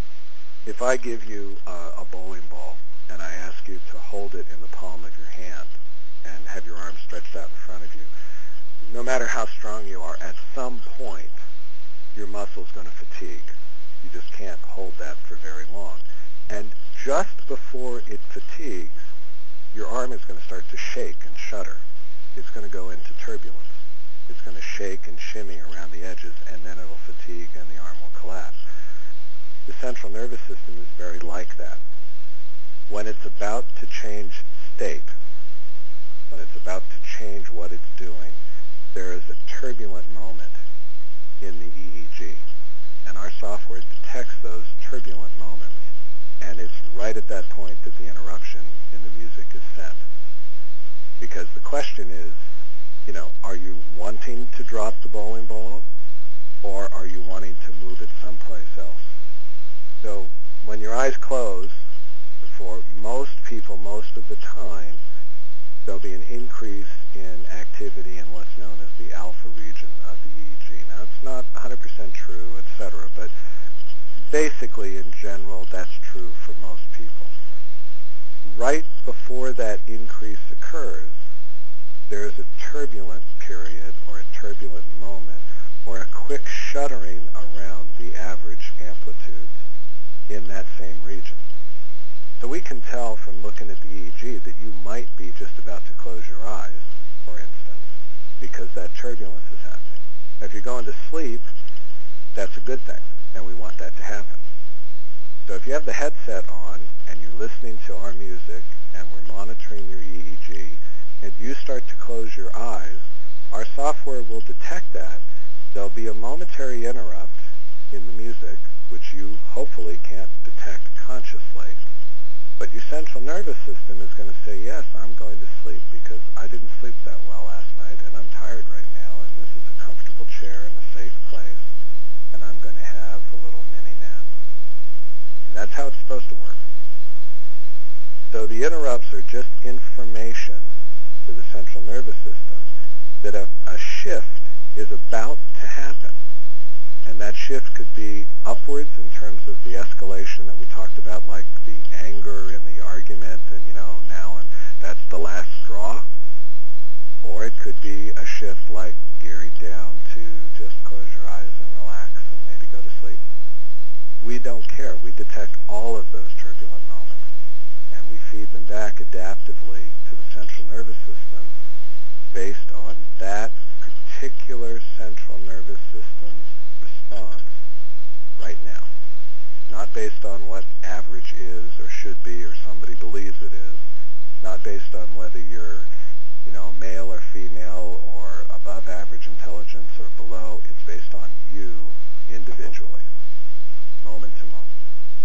if I give you a bowling ball and I ask you to hold it in the palm of your hand and have your arms stretched out in front of you, no matter how strong you are, at some point your muscle's going to fatigue. You just can't hold that for very long. And just before it fatigues, your arm is going to start to shake and shudder. It's going to go into turbulence. It's going to shake and shimmy around the edges, and then it'll fatigue and the arm will collapse. The central nervous system is very like that. When it's about to change state, when it's about to change what it's doing, there is a turbulent moment in the EEG. And our software detects those turbulent moments. And it's right at that point that the interruption in the music is sent. Because the question is, are you wanting to drop the bowling ball, or are you wanting to move it someplace else? So when your eyes close, for most people, most of the time, there'll be an increase in activity in what's known as the alpha region of the EEG. Now, it's not 100% true, etc., but basically, in general, that's true for most people. Right before that increase occurs, there's a turbulent period or a turbulent moment or a quick shuddering around the average amplitudes in that same region. So we can tell from looking at the EEG that you might be just about to close your eyes, for instance, because that turbulence is happening. Now, if you're going to sleep, that's a good thing, and we want that to happen. So if you have the headset on and you're listening to our music and we're monitoring your EEG and you start to close your eyes, our software will detect that. There'll be a momentary interrupt in the music, which you hopefully can't detect consciously. But your central nervous system is going to say, yes, I'm going to sleep because I didn't sleep that well last night and I'm tired right now and this is a comfortable chair in a safe place and I'm going to have a little mini nap. And that's how it's supposed to work. So the interrupts are just information to the central nervous system that a shift is about to happen. And that shift could be upwards in terms of the escalation that we talked about, like the anger and the argument and, now and that's the last straw. Or it could be a shift like gearing down to just close your eyes and relax and maybe go to sleep. We don't care. We detect all of those turbulent moments, and we feed them back adaptively to the central nervous system based on that particular central nervous system's response right now. Not based on what average is or should be or somebody believes it is. Not based on whether you're, male or female or above average intelligence or below. It's based on you individually, moment to moment.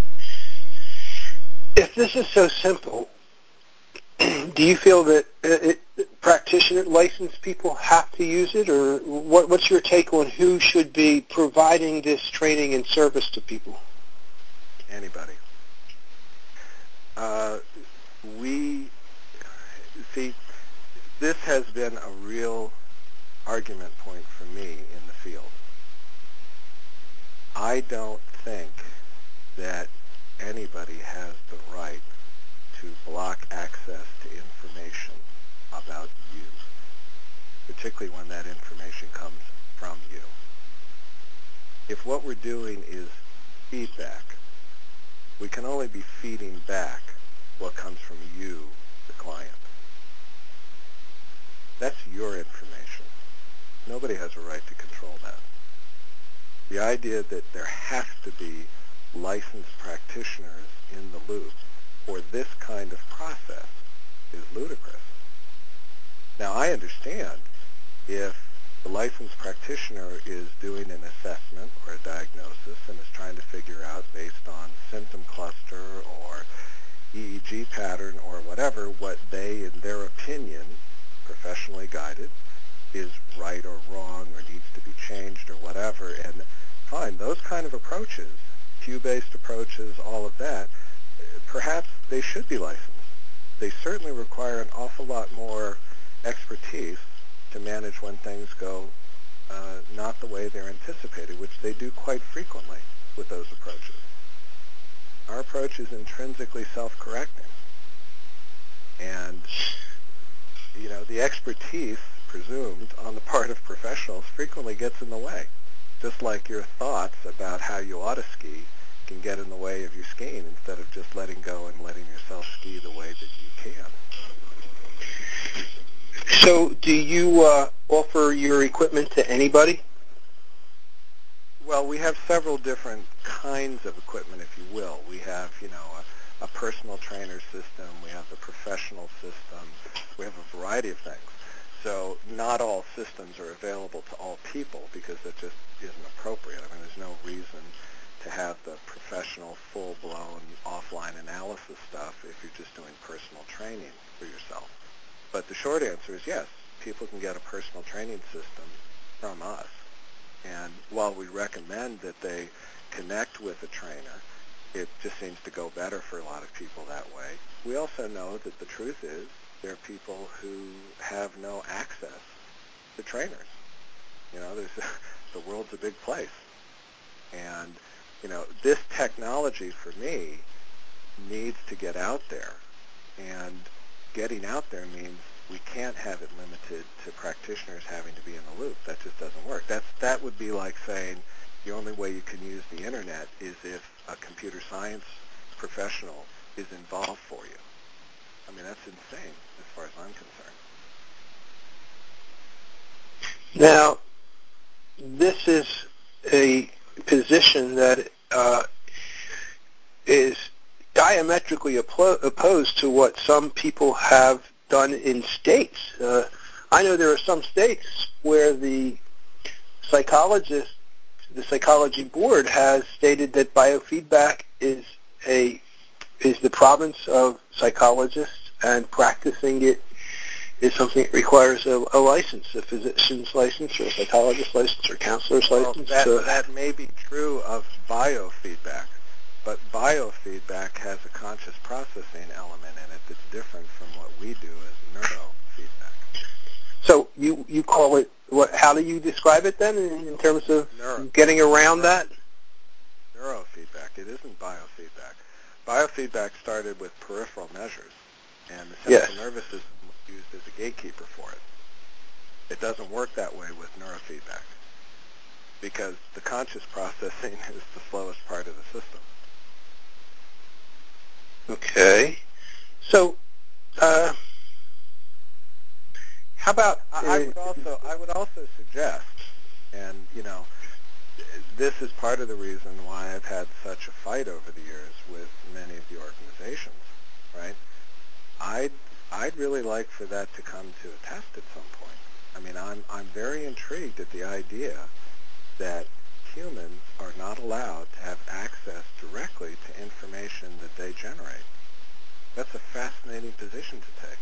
If this is so simple, do you feel that practitioner licensed people have to use it, or what's your take on who should be providing this training and service to people? Anybody. We see, this has been a real argument point for me in the field. I don't think that anybody has the right to block access to information about you, particularly when that information comes from you. If what we're doing is feedback, we can only be feeding back what comes from you, the client. That's your information. Nobody has a right to control that. The idea that there has to be licensed practitioners in the loop for this kind of process is ludicrous. Now, I understand if the licensed practitioner is doing an assessment or a diagnosis and is trying to figure out, based on symptom cluster or EEG pattern or whatever, what they, in their opinion, professionally guided, is right or wrong or needs to be changed or whatever. And fine, those kind of approaches, cue-based approaches, all of that, perhaps they should be licensed. They certainly require an awful lot more expertise to manage when things go not the way they're anticipated, which they do quite frequently with those approaches. Our approach is intrinsically self-correcting. And, the expertise presumed on the part of professionals frequently gets in the way, just like your thoughts about how you ought to ski can get in the way of your skiing instead of just letting go and letting yourself ski the way that you can. So do you offer your equipment to anybody? Well, we have several different kinds of equipment, if you will. We have, a personal trainer system. We have the professional system. We have a variety of things. So not all systems are available to all people because that just isn't appropriate. I mean, there's no reason to have the professional, full-blown, offline analysis stuff if you're just doing personal training for yourself. But the short answer is yes, people can get a personal training system from us. And while we recommend that they connect with a trainer, it just seems to go better for a lot of people that way. We also know that the truth is there are people who have no access to trainers. The world's a big place. And, this technology for me needs to get out there. And getting out there means we can't have it limited to practitioners having to be in the loop. That just doesn't work. That would be like saying the only way you can use the internet is if a computer science professional is involved for you. I mean, that's insane as far as I'm concerned. Now, this is a position that is diametrically opposed to what some people have done in states. I know there are some states where the psychology board has stated that biofeedback is the province of psychologists, and practicing it is something that requires a license, a physician's license or a psychologist's license or counselor's license. That may be true of biofeedback, but biofeedback has a conscious processing element in it that's different from what we do as neurofeedback. So you call it what? How do you describe it then in terms of getting around that? Neurofeedback. It isn't biofeedback. Biofeedback started with peripheral measures, and the central nervous system was used as a gatekeeper for it. It doesn't work that way with neurofeedback because the conscious processing is the slowest part of the system. Okay. So how about I would also suggest, and this is part of the reason why I've had such a fight over the years with many of the organizations, right? I'd really like for that to come to a test at some point. I mean, I'm very intrigued at the idea that humans are not allowed to have access directly to information that they generate. That's a fascinating position to take.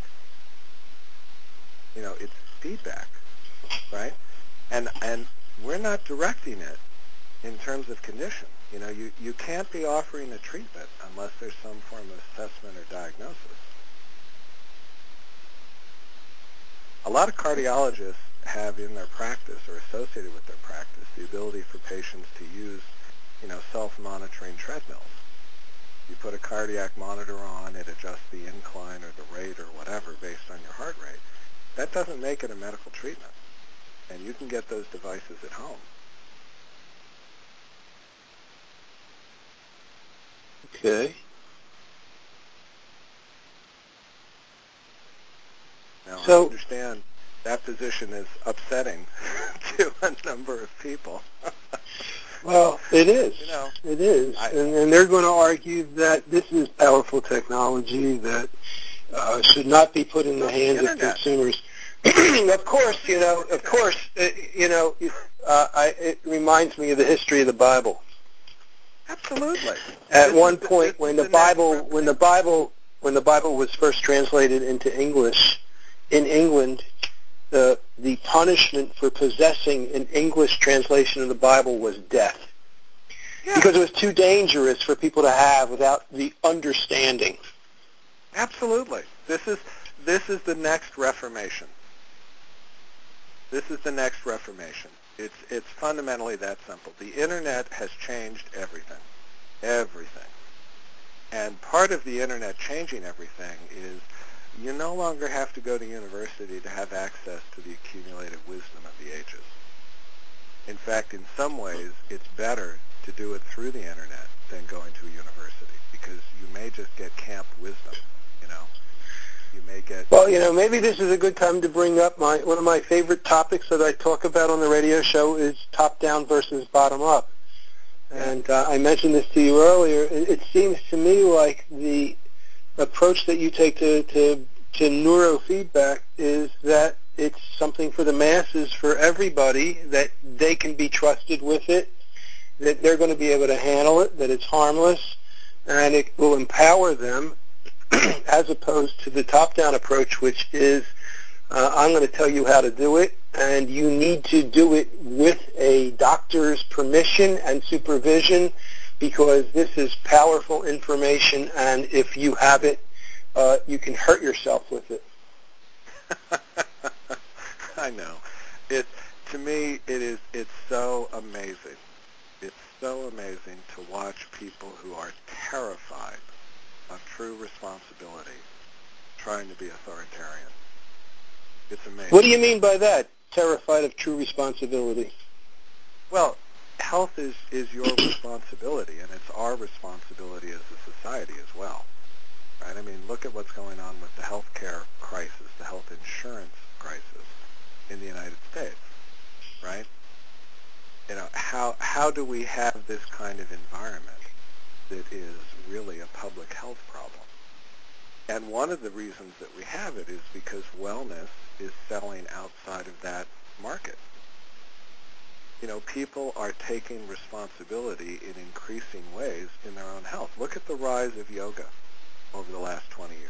It's feedback, right? And we're not directing it in terms of condition. You can't be offering a treatment unless there's some form of assessment or diagnosis. A lot of cardiologists have in their practice or associated with their practice the ability for patients to use, self-monitoring treadmills. You put a cardiac monitor on, it adjusts the incline or the rate or whatever based on your heart rate. That doesn't make it a medical treatment. And you can get those devices at home. Okay. Now, So, I understand that position is upsetting to a number of people. well, it is. It is. And they're going to argue that this is powerful technology that should not be put in the hands of consumers. Of course, it reminds me of the history of the Bible. Absolutely. At one point, when the Bible was first translated into English in England, the punishment for possessing an English translation of the Bible was death, because it was too dangerous for people to have without the understanding. Absolutely. This is the next Reformation. This is the next Reformation. It's fundamentally that simple. The Internet has changed everything. Everything. And part of the Internet changing everything is you no longer have to go to university to have access to the accumulated wisdom of the ages. In fact, in some ways, it's better to do it through the Internet than going to a university, because you may just get camp wisdom, You may get... Well, maybe this is a good time to bring up one of my favorite topics that I talk about on the radio show is top-down versus bottom-up. And I mentioned this to you earlier. It seems to me like the approach that you take to neurofeedback is that it's something for the masses, for everybody, that they can be trusted with it, that they're going to be able to handle it, that it's harmless, and it will empower them, as opposed to the top-down approach, which is I'm going to tell you how to do it, and you need to do it with a doctor's permission and supervision, because this is powerful information, and if you have it, you can hurt yourself with it. I know. To me, it's so amazing. It's so amazing to watch people who are terrified of true responsibility trying to be authoritarian. It's amazing. What do you mean by that, terrified of true responsibility? Well, health is your responsibility, and it's our responsibility as a society as well. Right? I mean, look at what's going on with the health care crisis, the health insurance crisis in the United States, right? How do we have this kind of environment that is really a public health problem? And one of the reasons that we have it is because wellness is selling outside of that market. People are taking responsibility in increasing ways in their own health. Look at the rise of yoga over the last 20 years.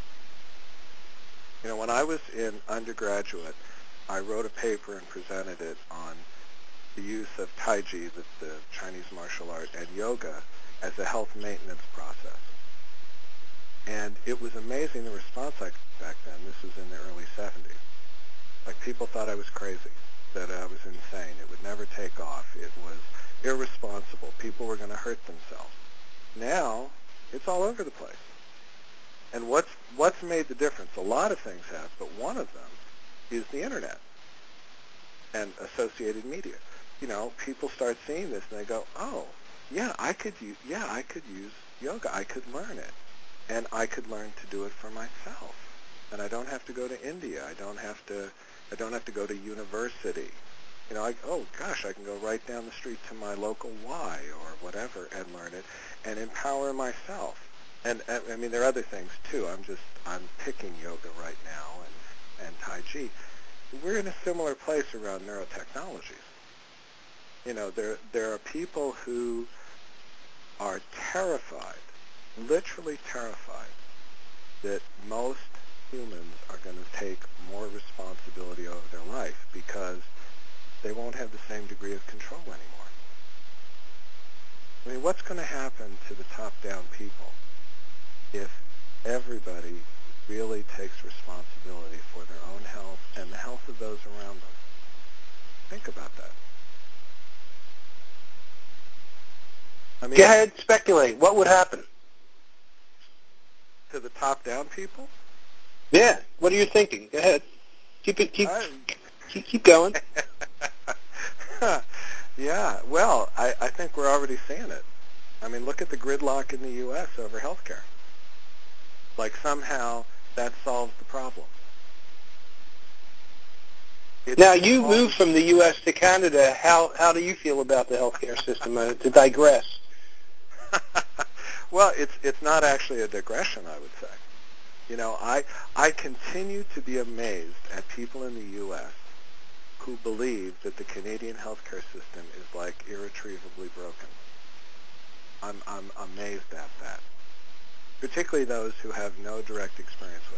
When I was in undergraduate, I wrote a paper and presented it on the use of Tai Chi, the Chinese martial art, and yoga as a health maintenance process. And it was amazing the response I got back then. This was in the early 70s. Like, people thought I was crazy, that I was insane. It would never take off. It was irresponsible. People were going to hurt themselves. Now, it's all over the place. And what's made the difference? A lot of things have, but one of them is the Internet and associated media. People start seeing this and they go, "Oh, I could use yoga. I could learn it, and I could learn to do it for myself. And I don't have to go to India. I don't have to, I don't have to go to university. Oh gosh, I can go right down the street to my local Y or whatever and learn it and empower myself. And I mean, there are other things too. I'm picking yoga right now and Tai Chi. We're in a similar place around neurotechnologies. There are people who are terrified, literally terrified, that most humans are going to take more responsibility over their life because they won't have the same degree of control anymore. I mean, what's going to happen to the top-down people if everybody really takes responsibility for their own health and the health of those around them? Think about that. I mean, go ahead, speculate. What would happen? To the top-down people? Yeah. What are you thinking? Go ahead. Keep going. Yeah. Well, I think we're already seeing it. I mean, look at the gridlock in the U.S. over healthcare. Like somehow that solves the problem. Now, you moved from the U.S. to Canada. How do you feel about the healthcare system? To digress. Well, it's not actually a digression, I would say. I continue to be amazed at people in the U.S. who believe that the Canadian healthcare system is like irretrievably broken. I'm amazed at that, particularly those who have no direct experience with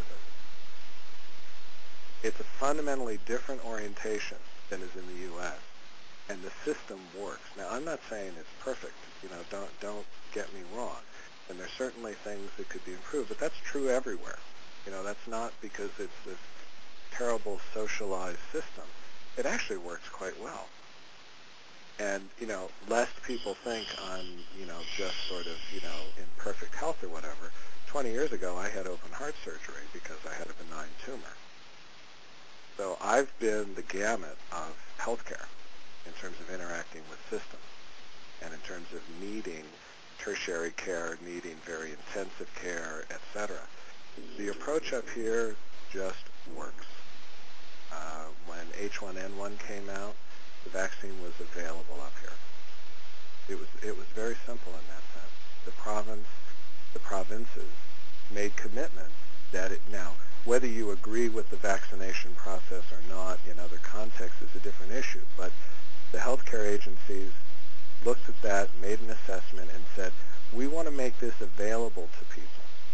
it. It's a fundamentally different orientation than is in the U.S., and the system works. Now, I'm not saying it's perfect. Don't get me wrong. And there's certainly things that could be improved, but that's true everywhere. That's not because it's this terrible socialized system. It actually works quite well. And, lest people think I'm, just sort of, in perfect health or whatever, 20 years ago I had open heart surgery because I had a benign tumor. So I've been the gamut of healthcare in terms of interacting with systems and in terms of needing tertiary care, needing very intensive care, etc. The approach up here just works. When H1N1 came out, the vaccine was available up here. It was very simple in that sense. The provinces made commitments that now, whether you agree with the vaccination process or not in other contexts is a different issue, but the healthcare agencies looked at that, made an assessment, and said, we want to make this available to people.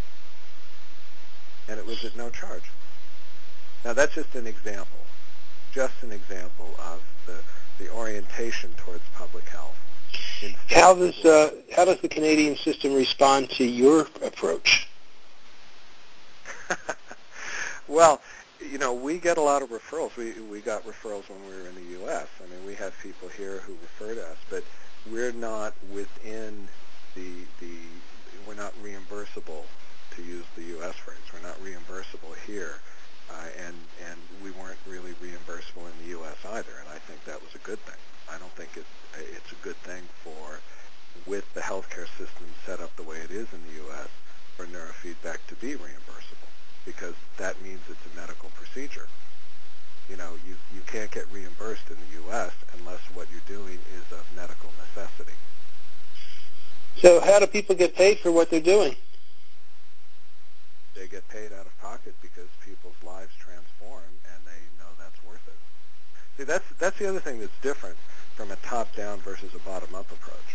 And it was at no charge. Now, that's just an example of the orientation towards public health. How does the Canadian system respond to your approach? Well, we get a lot of referrals. We got referrals when we were in the U.S. I mean, we have people here who refer to us, but we're not within we're not reimbursable, to use the U.S. phrase. We're not reimbursable here, and we weren't really reimbursable in the U.S. either, and I think that was a good thing. I don't think it's a good thing with the healthcare system set up the way it is in the U.S., for neurofeedback to be reimbursable, because that means it's a medical procedure. You can't get reimbursed in the U.S. unless what you're doing is of medical necessity. So how do people get paid for what they're doing? They get paid out of pocket because people's lives transform, and they know that's worth it. See, that's the other thing that's different from a top-down versus a bottom-up approach.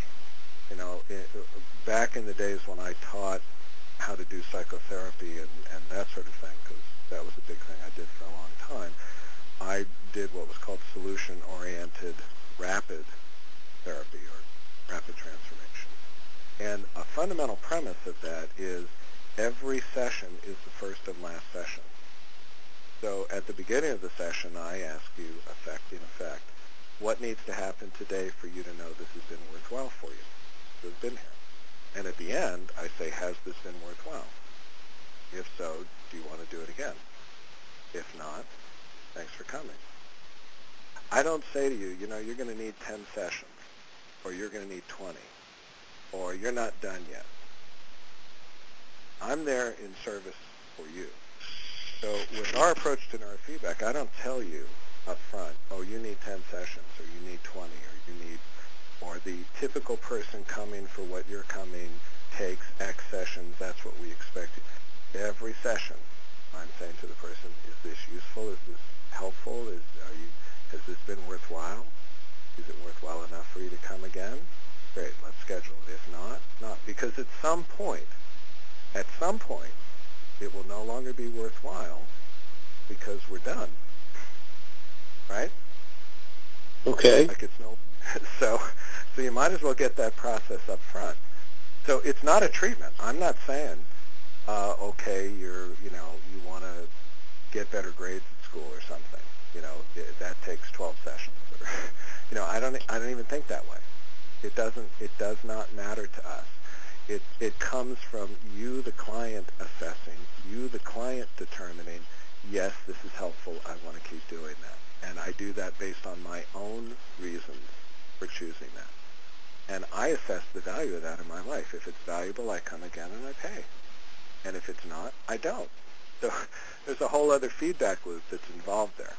Back in the days when I taught how to do psychotherapy and that sort of thing, because that was a big thing I did for a long time, I did what was called solution-oriented rapid therapy or rapid transformation. And a fundamental premise of that is every session is the first and last session. So at the beginning of the session, I ask you, in effect, what needs to happen today for you to know this has been worthwhile for you to have been here? And at the end, I say, has this been worthwhile? If so, do you want to do it again? If not, thanks for coming. I don't say to you, you're going to need 10 sessions, or you're going to need 20, or you're not done yet. I'm there in service for you. So with our approach to neurofeedback, I don't tell you up front, oh, you need 10 sessions, or you need 20, or the typical person coming for what you're coming takes X sessions, that's what we expect. Every session, I'm saying to the person, is this useful? Is this helpful? Has this been worthwhile? Is it worthwhile enough for you to come again? Great, let's schedule it. If not, not. Because at some point, it will no longer be worthwhile because we're done, right? Okay. Like it's no, so you might as well get that process up front. So it's not a treatment. I'm not saying, okay, you want to get better grades at school or something. That takes 12 sessions. Or, I don't even think that way. It does not matter to us. It comes from you, the client, assessing, you, the client, determining, yes, this is helpful, I want to keep doing that. And I do that based on my own reasons for choosing that. And I assess the value of that in my life. If it's valuable, I come again and I pay. And if it's not, I don't. So there's a whole other feedback loop that's involved there.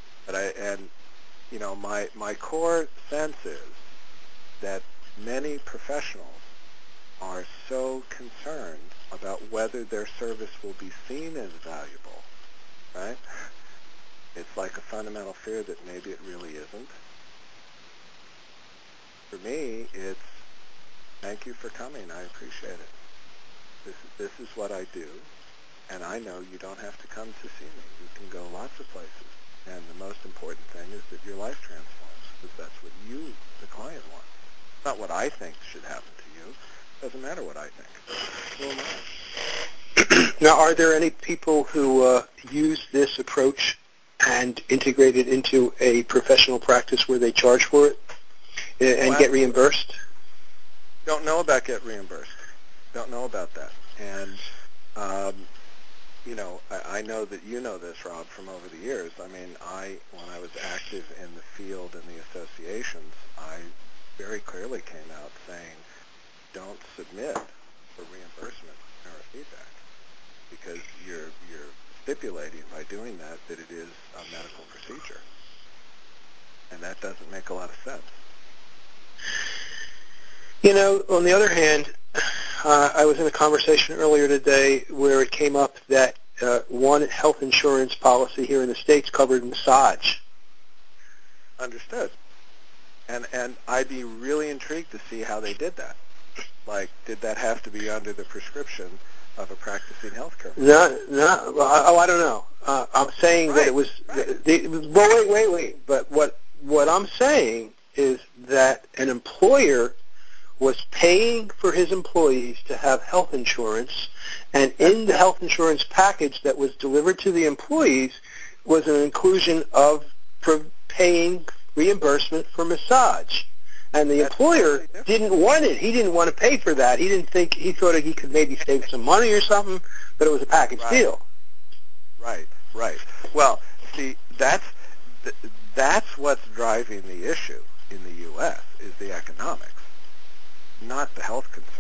My core sense is that many professionals are so concerned about whether their service will be seen as valuable, right? It's like a fundamental fear that maybe it really isn't. For me, it's thank you for coming. I appreciate it. This is what I do, and I know you don't have to come to see me. You can go lots of places. And the most important thing is that your life transforms, because that's what you, the client, want. It's not what I think should happen to you. It doesn't matter what I think. Who am I? Now, are there any people who use this approach and integrate it into a professional practice where they charge for it and get reimbursed? Don't know about get reimbursed. Don't know about that. And, I know that you know this, Rob, from over the years. I mean, when I was active in the field and the associations, I very clearly came out saying, don't submit for reimbursement neurofeedback, because you're stipulating by doing that it is a medical procedure. And that doesn't make a lot of sense. On the other hand, I was in a conversation earlier today where it came up that one health insurance policy here in the States covered massage. Understood. And I'd be really intrigued to see how they did that. Like, did that have to be under the prescription of a practicing healthcare? No. I don't know. I'm saying that it was. Right. Wait. But what I'm saying is that an employer was paying for his employees to have health insurance, and in the health insurance package that was delivered to the employees was an inclusion of paying reimbursement for massage. And the employer didn't want it. He didn't want to pay for that. He thought he could maybe save some money or something, but it was a package deal. Right. Well, see, that's what's driving the issue in the U.S. is the economics, not the health concerns.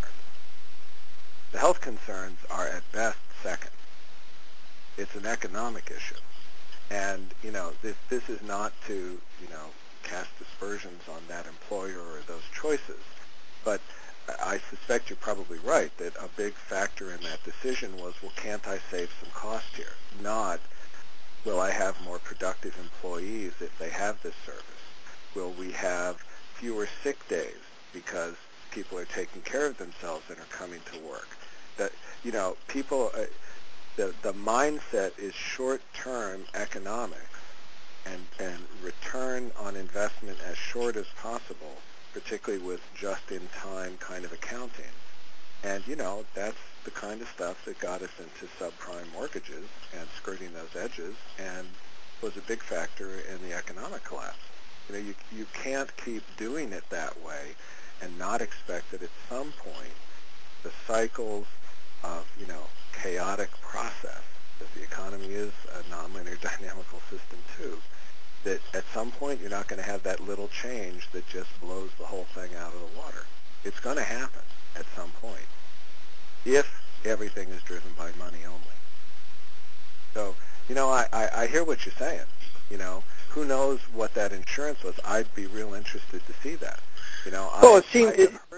The health concerns are at best second. It's an economic issue. And, this is not to, cast aspersions on that employer or those choices. But I suspect you're probably right that a big factor in that decision was, well, can't I save some cost here? Not, will I have more productive employees if they have this service? Will we have fewer sick days because people are taking care of themselves and are coming to work? That, people, the mindset is short-term economics and return on investment as short as possible, particularly with just-in-time kind of accounting. And, that's the kind of stuff that got us into subprime mortgages and skirting those edges and was a big factor in the economic collapse. You can't keep doing it that way and not expect that at some point the cycles of, chaotic process, that the economy is a nonlinear dynamical system too, that at some point you're not going to have that little change that just blows the whole thing out of the water. It's going to happen at some point if everything is driven by money only. So I hear what you're saying. Who knows what that insurance was? I'd be real interested to see that. Well, it seems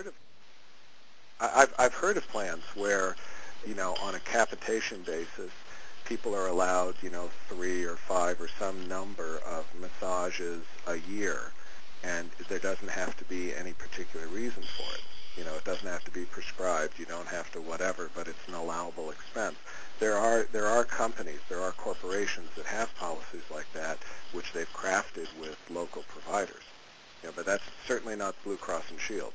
I've heard of plans where, on a capitation basis, people are allowed, 3 or 5 or some number of massages a year, and there doesn't have to be any particular reason for it. It doesn't have to be prescribed. You don't have to whatever, but it's an allowable expense. There are companies, there are corporations that have policies like that, which they've crafted with local providers. But that's certainly not Blue Cross and Shield.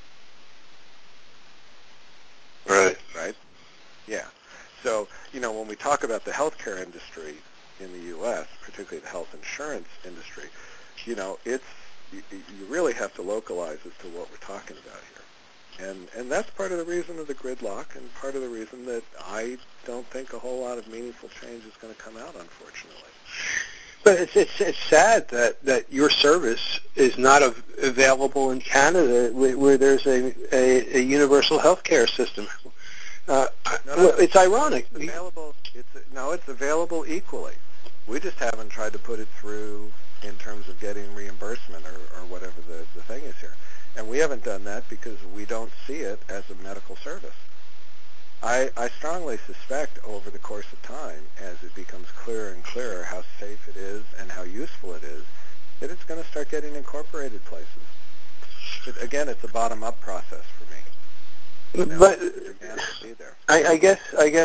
right. Right? Yeah. So, when we talk about the healthcare industry in the U.S., particularly the health insurance industry, it's you really have to localize as to what we're talking about here. And that's part of the reason of the gridlock and part of the reason that I don't think a whole lot of meaningful change is going to come out, unfortunately. But it's sad that your service is not available in Canada, where there's a universal health care system. It's ironic. It's available. It's available equally. We just haven't tried to put it through in terms of getting reimbursement or whatever the thing is here. And we haven't done that because we don't see it as a medical service. I strongly suspect over the course of time, as it becomes clearer and clearer how safe it is and how useful it is, that it's going to start getting incorporated places. Again, it's a bottom-up process for me. But the demand will be there. I guess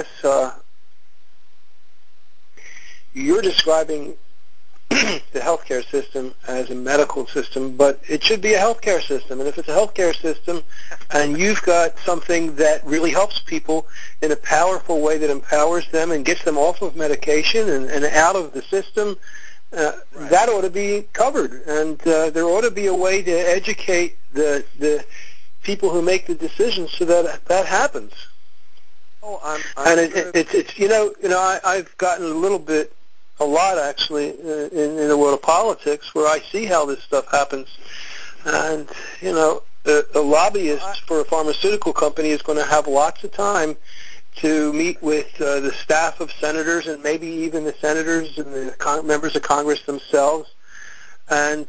you're describing the healthcare system as a medical system, but it should be a healthcare system. And if it's a healthcare system and you've got something that really helps people in a powerful way that empowers them and gets them off of medication and out of the system, Right. That ought to be covered. And there ought to be a way to educate the people who make the decisions so that happens. Oh, I'm and it's I've gotten a lot actually in the world of politics where I see how this stuff happens, and a lobbyist for a pharmaceutical company is going to have lots of time to meet with the staff of senators and maybe even the senators and the members of Congress themselves, and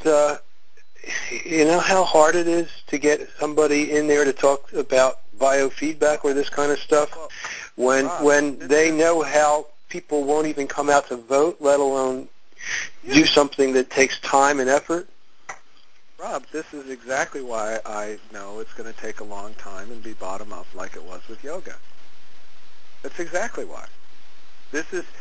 you know how hard it is to get somebody in there to talk about biofeedback or this kind of stuff when they know how people won't even come out to vote, let alone do something that takes time and effort? Rob, this is exactly why I know it's going to take a long time and be bottom-up like it was with yoga. That's exactly why. This is,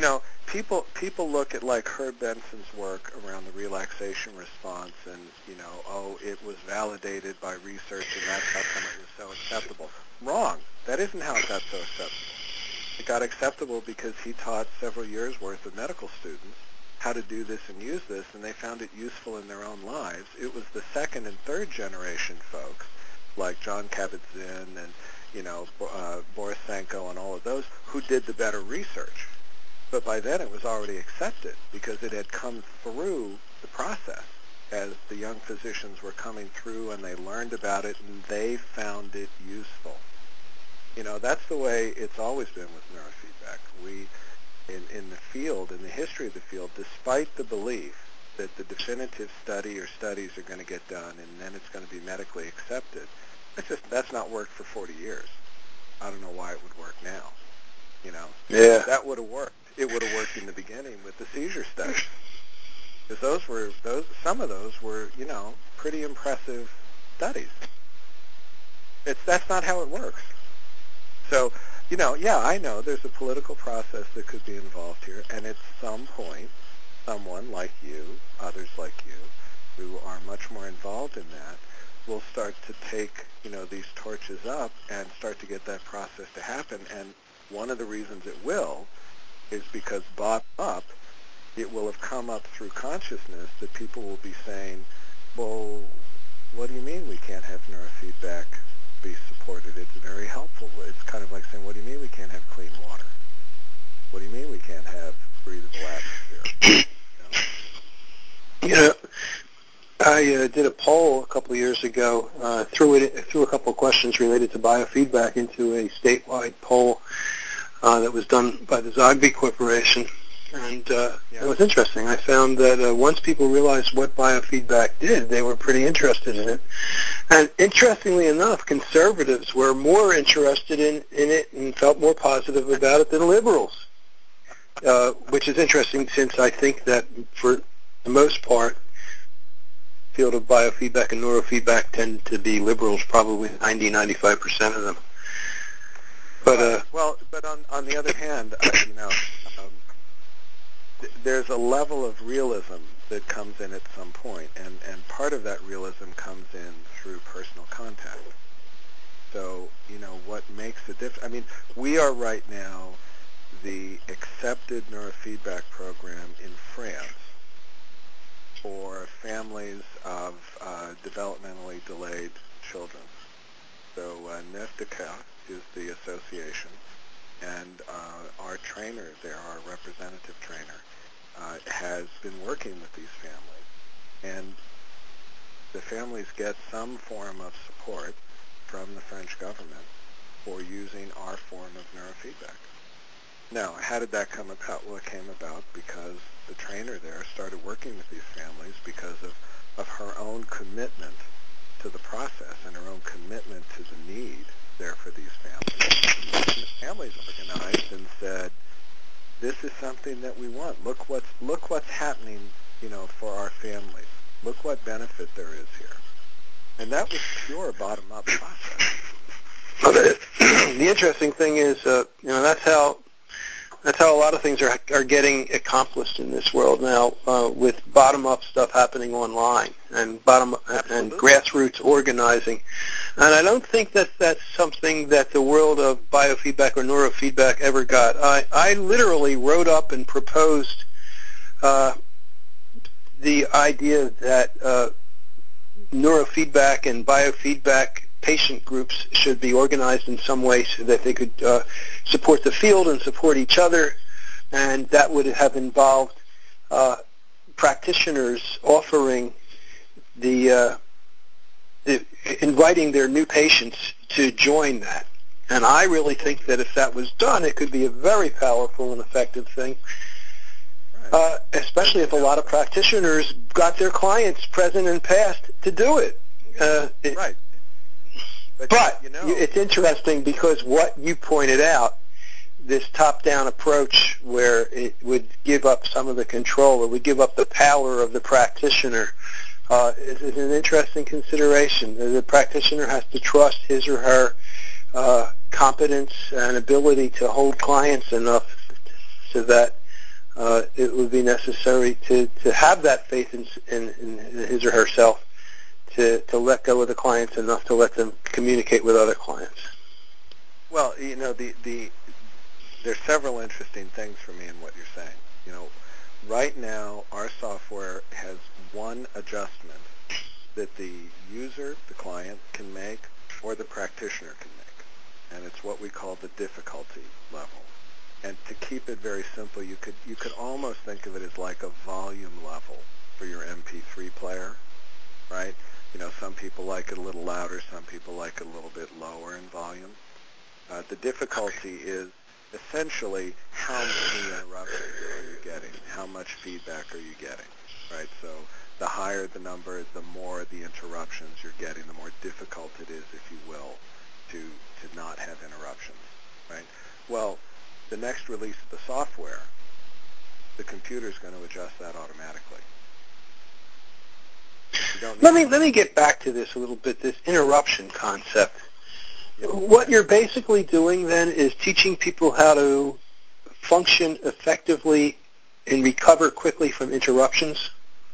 people look at like Herb Benson's work around the relaxation response and, it was validated by research and that's how come it was so acceptable. Wrong. That isn't how it got so acceptable. It got acceptable because he taught several years' worth of medical students how to do this and use this, and they found it useful in their own lives. It was the second and third generation folks, like John Kabat-Zinn and, Boris Sanko and all of those, who did the better research. But by then it was already accepted because it had come through the process as the young physicians were coming through and they learned about it and they found it useful. That's the way it's always been with neurofeedback. We, in the field, in the history of the field, despite the belief that the definitive study or studies are going to get done and then it's going to be medically accepted, that's not worked for 40 years. I don't know why it would work now. Yeah. That would have worked. It would have worked in the beginning with the seizure studies. Because some of those were, pretty impressive studies. That's not how it works. So, I know there's a political process that could be involved here, and at some point, someone like you, others like you, who are much more involved in that, will start to take, these torches up and start to get that process to happen. And one of the reasons it will is because bottom up, it will have come up through consciousness that people will be saying, well, what do you mean we can't have neurofeedback be supported? It's very helpful. It's kind of like saying, what do you mean we can't have clean water? What do you mean we can't have breathable atmosphere? I did a poll a couple of years ago, threw a couple of questions related to biofeedback into a statewide poll that was done by the Zogby Corporation. And it was interesting. I found that once people realized what biofeedback did, they were pretty interested in it. And interestingly enough, conservatives were more interested in it and felt more positive about it than liberals, which is interesting since I think that for the most part, the field of biofeedback and neurofeedback tend to be liberals, probably 90-95% of them. But but on the other hand, there's a level of realism that comes in at some point, and part of that realism comes in through personal contact. So, what makes a difference? I mean, we are right now the accepted neurofeedback program in France for families of developmentally delayed children. So NEFDECA is the association, and our trainer there, our representative trainer, has been working with these families. And the families get some form of support from the French government for using our form of neurofeedback. Now, how did that come about? Well, it came about because the trainer there started working with these families because of her own commitment to the process and her own commitment to the need there for these families. And the families organized and said, this is something that we want. Look what's happening, for our families. Look what benefit there is here. And that was pure bottom-up process. the interesting thing is, that's how a lot of things are getting accomplished in this world now, with bottom-up stuff happening online and and grassroots organizing. And I don't think that that's something that the world of biofeedback or neurofeedback ever got. I literally wrote up and proposed the idea that neurofeedback and biofeedback patient groups should be organized in some way so that they could support the field and support each other, and that would have involved practitioners offering inviting their new patients to join that. And I really think that if that was done, it could be a very powerful and effective thing, especially if a lot of practitioners got their clients present and past to do it. Right. But it's interesting because what you pointed out, this top-down approach where it would give up some of the control, it would give up the power of the practitioner, is an interesting consideration. The practitioner has to trust his or her competence and ability to hold clients enough so that it would be necessary to have that faith in his or herself to let go of the clients enough to let them communicate with other clients. Well, there's several interesting things for me in what you're saying. Right now our software has one adjustment that the user, the client, can make or the practitioner can make, and it's what we call the difficulty level. And to keep it very simple, you could almost think of it as like a volume level for your MP3 player, right? Some people like it a little louder, some people like it a little bit lower in volume. The difficulty is essentially how many interruptions are you getting, how much feedback are you getting, right? So the higher the number, the more the interruptions you're getting, the more difficult it is, if you will, to not have interruptions, right? Well, the next release of the software, the computer is going to adjust that automatically. Let me get back to this a little bit, this interruption concept. Yep. What you're basically doing then is teaching people how to function effectively and recover quickly from interruptions?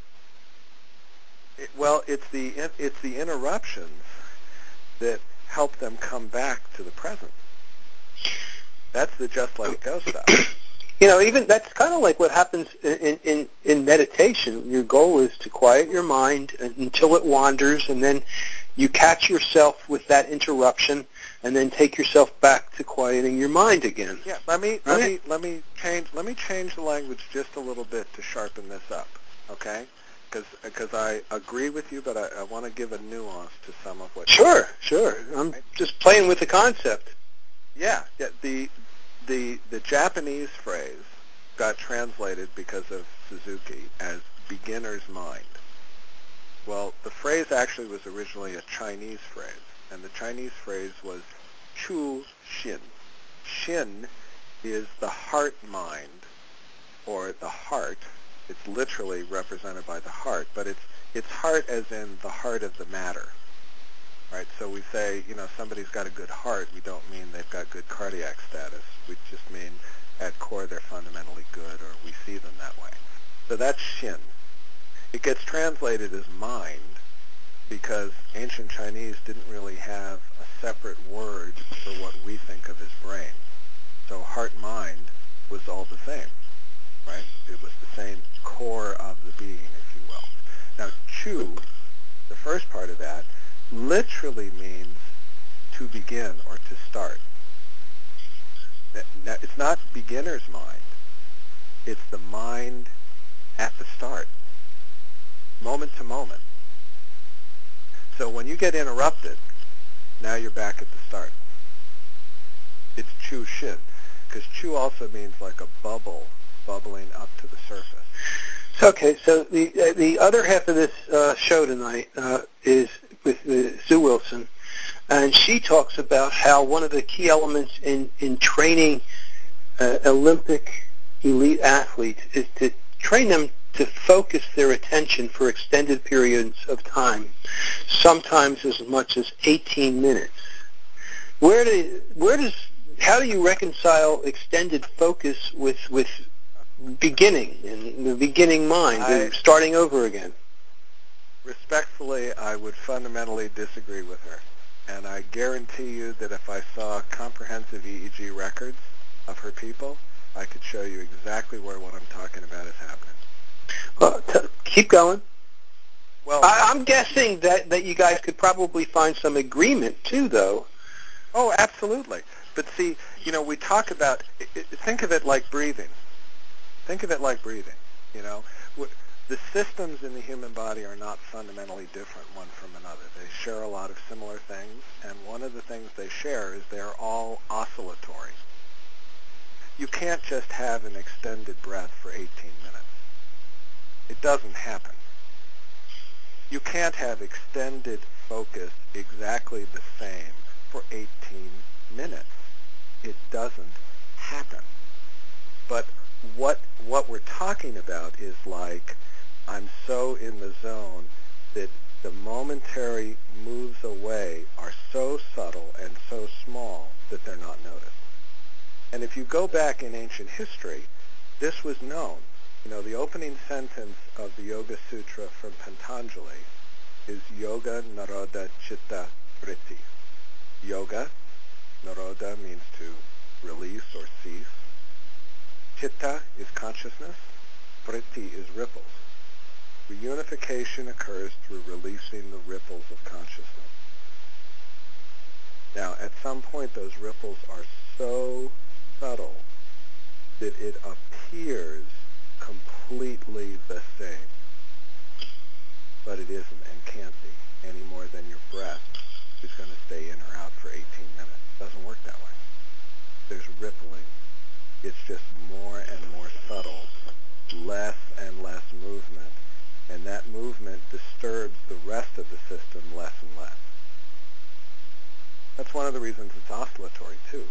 It's the interruptions that help them come back to the present. That's the just let it go stuff. Even that's kind of like what happens in meditation. Your goal is to quiet your mind until it wanders, and then you catch yourself with that interruption, and then take yourself back to quieting your mind again. Yeah, let me change the language just a little bit to sharpen this up, okay? Because I agree with you, but I want to give a nuance to some of what. Sure. I'm just playing with the concept. Yeah. The Japanese phrase got translated because of Suzuki as beginner's mind. Well, the phrase actually was originally a Chinese phrase, and the Chinese phrase was Chu Xin. Xin is the heart mind, or the heart. It's literally represented by the heart, but it's heart as in the heart of the matter, right? So we say, somebody's got a good heart. We don't mean they've got good cardiac status. We just mean at core they're fundamentally good, or we see them that way. So that's Xin. It gets translated as mind because ancient Chinese didn't really have a separate word for what we think of as brain. So heart-mind was all the same, right? It was the same core of the being, if you will. Now, Chu, the first part of that, literally means to begin or to start. Now, it's not beginner's mind. It's the mind at the start, moment to moment. So when you get interrupted, now you're back at the start. It's Chu Xin, because Chu also means like a bubble bubbling up to the surface. Okay, so the other half of this show tonight is with Sue Wilson, and she talks about how one of the key elements in training Olympic elite athletes is to train them to focus their attention for extended periods of time, sometimes as much as 18 minutes. How do you reconcile extended focus with beginning and the beginning mind and starting over again? Respectfully, I would fundamentally disagree with her. And I guarantee you that if I saw comprehensive EEG records of her people, I could show you exactly where what I'm talking about is happening. Well, keep going. Well, I'm guessing that you guys could probably find some agreement too, though. Oh, absolutely. But see, we talk about, think of it like breathing. Think of it like breathing. The systems in the human body are not fundamentally different one from another. They share a lot of similar things, and one of the things they share is they're all oscillatory. You can't just have an extended breath for 18 minutes. It doesn't happen. You can't have extended focus exactly the same for 18 minutes. It doesn't happen. But what we're talking about is like, I'm so in the zone that the momentary moves away are so subtle and so small that they're not noticed. And if you go back in ancient history, this was known. The opening sentence of the Yoga Sutra from Patanjali is Yoga Naroda Chitta Vritti. Yoga, Naroda means to release or cease. Chitta is consciousness. Vritti is ripples. Reunification occurs through releasing the ripples of consciousness. Now, at some point, those ripples are so subtle that it appears completely the same. But it isn't and can't be any more than your breath is going to stay in or out for 18 minutes. It doesn't work that way. There's rippling. It's just more and more subtle, less and less movement, and that movement disturbs the rest of the system less and less. That's one of the reasons it's oscillatory, too.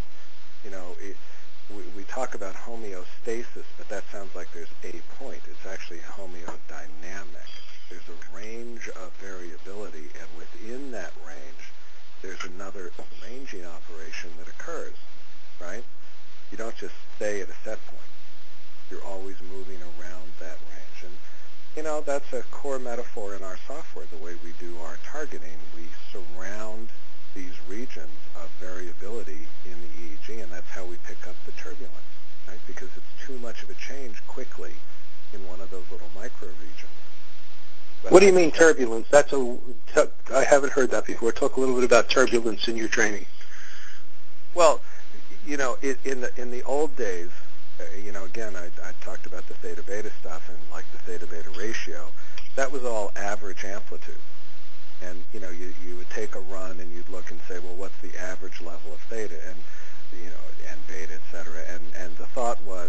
We talk about homeostasis, but that sounds like there's a point. It's actually homeodynamic. There's a range of variability, and within that range, there's another ranging operation that occurs, right? You don't just stay at a set point. You're always moving around that range. And, that's a core metaphor in our software, the way we do our targeting. We surround these regions of variability in the EEG, and that's how we pick up the turbulence, right? Because it's too much of a change quickly in one of those little micro regions. But what do you mean turbulence? I haven't heard that before. Talk a little bit about turbulence in your training. Well, in the old days, again, I talked about the theta-beta stuff and like the theta-beta ratio. That was all average amplitude. And, you would take a run and you'd look and say, well, what's the average level of theta and beta, et cetera. And the thought was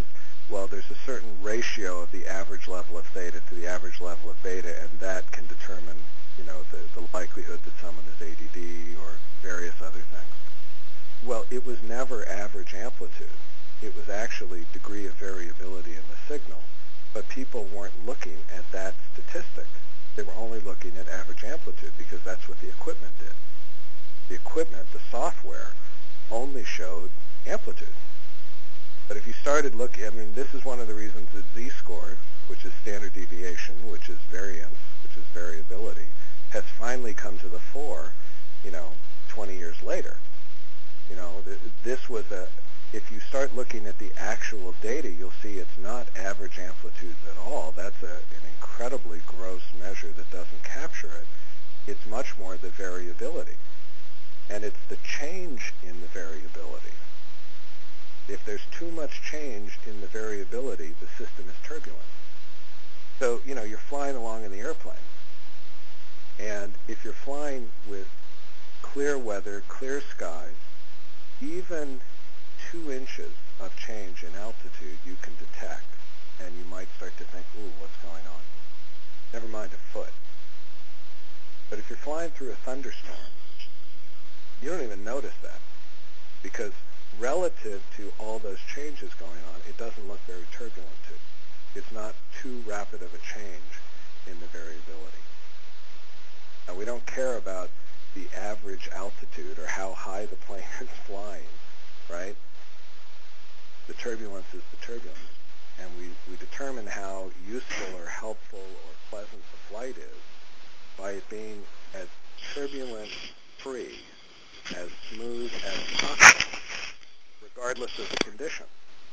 Well, there's a certain ratio of the average level of theta to the average level of beta, and that can determine, the likelihood that someone is ADD or various other things. Well, it was never average amplitude. It was actually degree of variability in the signal, but people weren't looking at that statistic. They were only looking at average amplitude because that's what the equipment did. The equipment, the software, only showed amplitude. But if you started looking, this is one of the reasons that Z-score, which is standard deviation, which is variance, which is variability, has finally come to the fore, 20 years later. This was if you start looking at the actual data, you'll see it's not average amplitudes at all. That's an incredibly gross measure that doesn't capture it. It's much more the variability. And it's the change in the variability. If there's too much change in the variability, the system is turbulent. So, you're flying along in the airplane. And if you're flying with clear weather, clear skies, even 2 inches of change in altitude you can detect. And you might start to think, ooh, what's going on? Never mind a foot. But if you're flying through a thunderstorm, you don't even notice that because relative to all those changes going on, it doesn't look very turbulent to you. It's not too rapid of a change in the variability. Now, we don't care about the average altitude or how high the plane is flying, right? The turbulence is the turbulence. And we determine how useful or helpful or pleasant the flight is by it being as turbulence-free, as smooth as possible, regardless of the condition.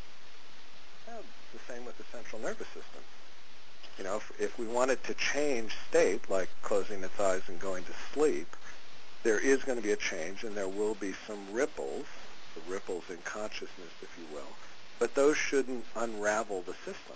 The same with the central nervous system. If we wanted to change state, like closing its eyes and going to sleep, there is going to be a change, and there will be some ripples, the ripples in consciousness, if you will, but those shouldn't unravel the system.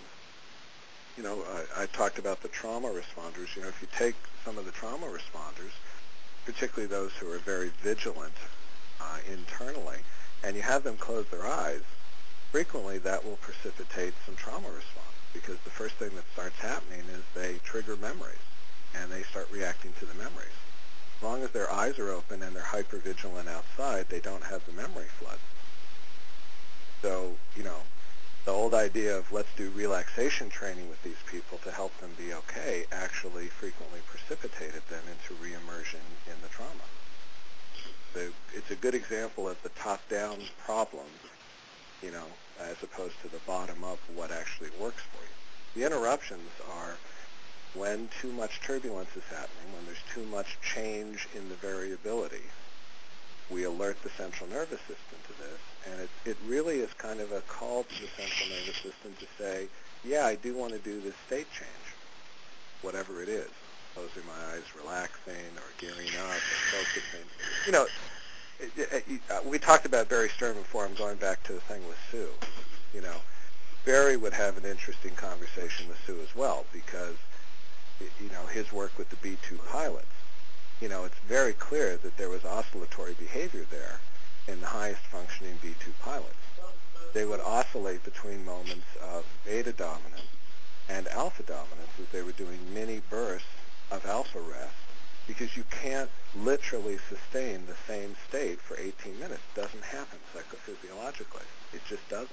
I talked about the trauma responders. If you take some of the trauma responders, particularly those who are very vigilant internally, and you have them close their eyes, frequently that will precipitate some trauma response because the first thing that starts happening is they trigger memories and they start reacting to the memories. As long as their eyes are open and they're hypervigilant outside, they don't have the memory flood. So, the old idea of let's do relaxation training with these people to help them be okay actually frequently precipitated them into reimmersion in the trauma. It's a good example of the top-down problem, as opposed to the bottom-up, what actually works for you. The interruptions are when too much turbulence is happening, when there's too much change in the variability. We alert the central nervous system to this, and it really is kind of a call to the central nervous system to say, yeah, I do want to do this state change, whatever it is, closing my eyes, relaxing, or gearing up, or focusing. We talked about Barry Stern before. I'm going back to the thing with Sue. Barry would have an interesting conversation with Sue as well because, his work with the B-2 pilots. It's very clear that there was oscillatory behavior there in the highest functioning B-2 pilots. They would oscillate between moments of beta dominance and alpha dominance as they were doing mini bursts of alpha rest because you can't literally sustain the same state for 18 minutes. It doesn't happen psychophysiologically. It just doesn't.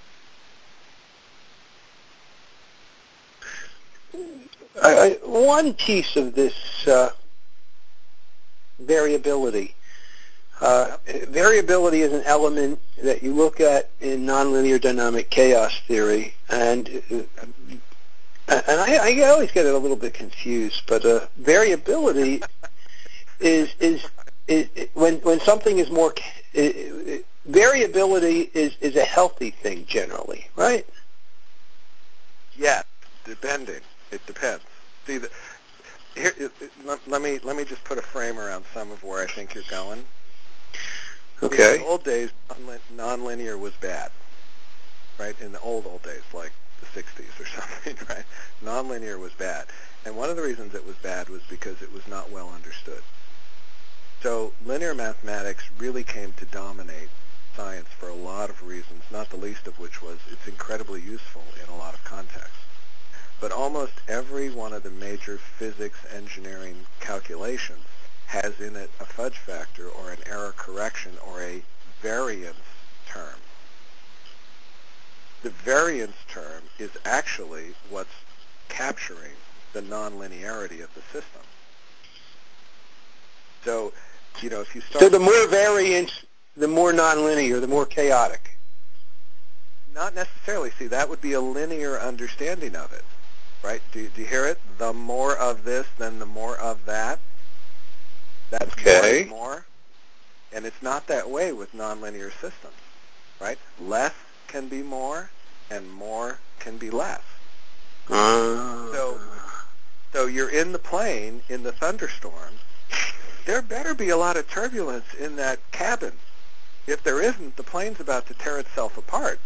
One piece of this variability. Variability is an element that you look at in nonlinear dynamic chaos theory, and I always get it a little bit confused. But variability is when something is more. Variability is a healthy thing generally, right? Yes, depending. It depends. See, here, let me just put a frame around some of where I think you're going. Okay. In the old days, nonlinear was bad, right? In the old days, like the 60s or something, right? Nonlinear was bad. And one of the reasons it was bad was because it was not well understood. So linear mathematics really came to dominate science for a lot of reasons, not the least of which was it's incredibly useful in a lot of contexts. But almost every one of the major physics engineering calculations has in it a fudge factor or an error correction or a variance term. The variance term is actually what's capturing the nonlinearity of the system. So, if you start... So the more variance, the more nonlinear, the more chaotic. Not necessarily. See, that would be a linear understanding of it, right? Do you hear it? The more of this, then the more of that. That's okay. more. And it's not that way with nonlinear systems, right? Less can be more, and more can be less. So you're in the plane, in the thunderstorm. There better be a lot of turbulence in that cabin. If there isn't, the plane's about to tear itself apart.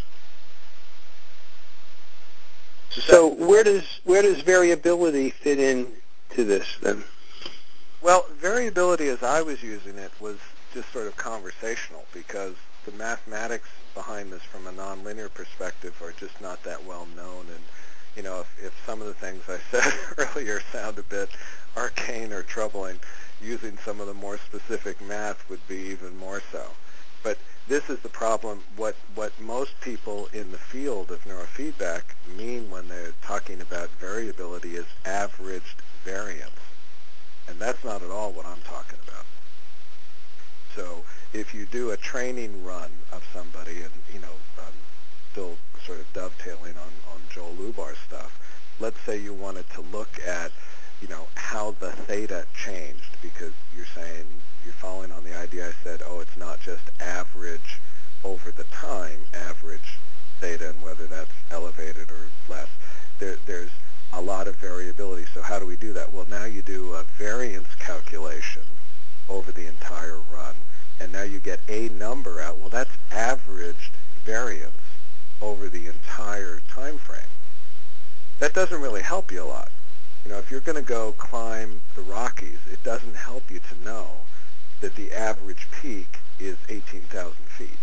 So where does variability fit in to this then? Well, variability as I was using it was just sort of conversational because the mathematics behind this from a nonlinear perspective are just not that well known. And, if some of the things I said earlier sound a bit arcane or troubling, using some of the more specific math would be even more so. But this is the problem. What most people in the field of neurofeedback mean when they're talking about variability is averaged variance. And that's not at all what I'm talking about. So if you do a training run of somebody, and, still sort of dovetailing on Joel Lubar's stuff, let's say you wanted to look at, how the theta changed, because you're saying, you're following on the idea I said, it's not just average over the time, average theta, and whether that's elevated or less. There's a lot of variability. So how do we do that? Well, now you do a variance calculation over the entire run, and now you get a number out. Well, that's averaged variance over the entire time frame. That doesn't really help you a lot. If you're going to go climb the Rockies, it doesn't help you to know that the average peak is 18,000 feet.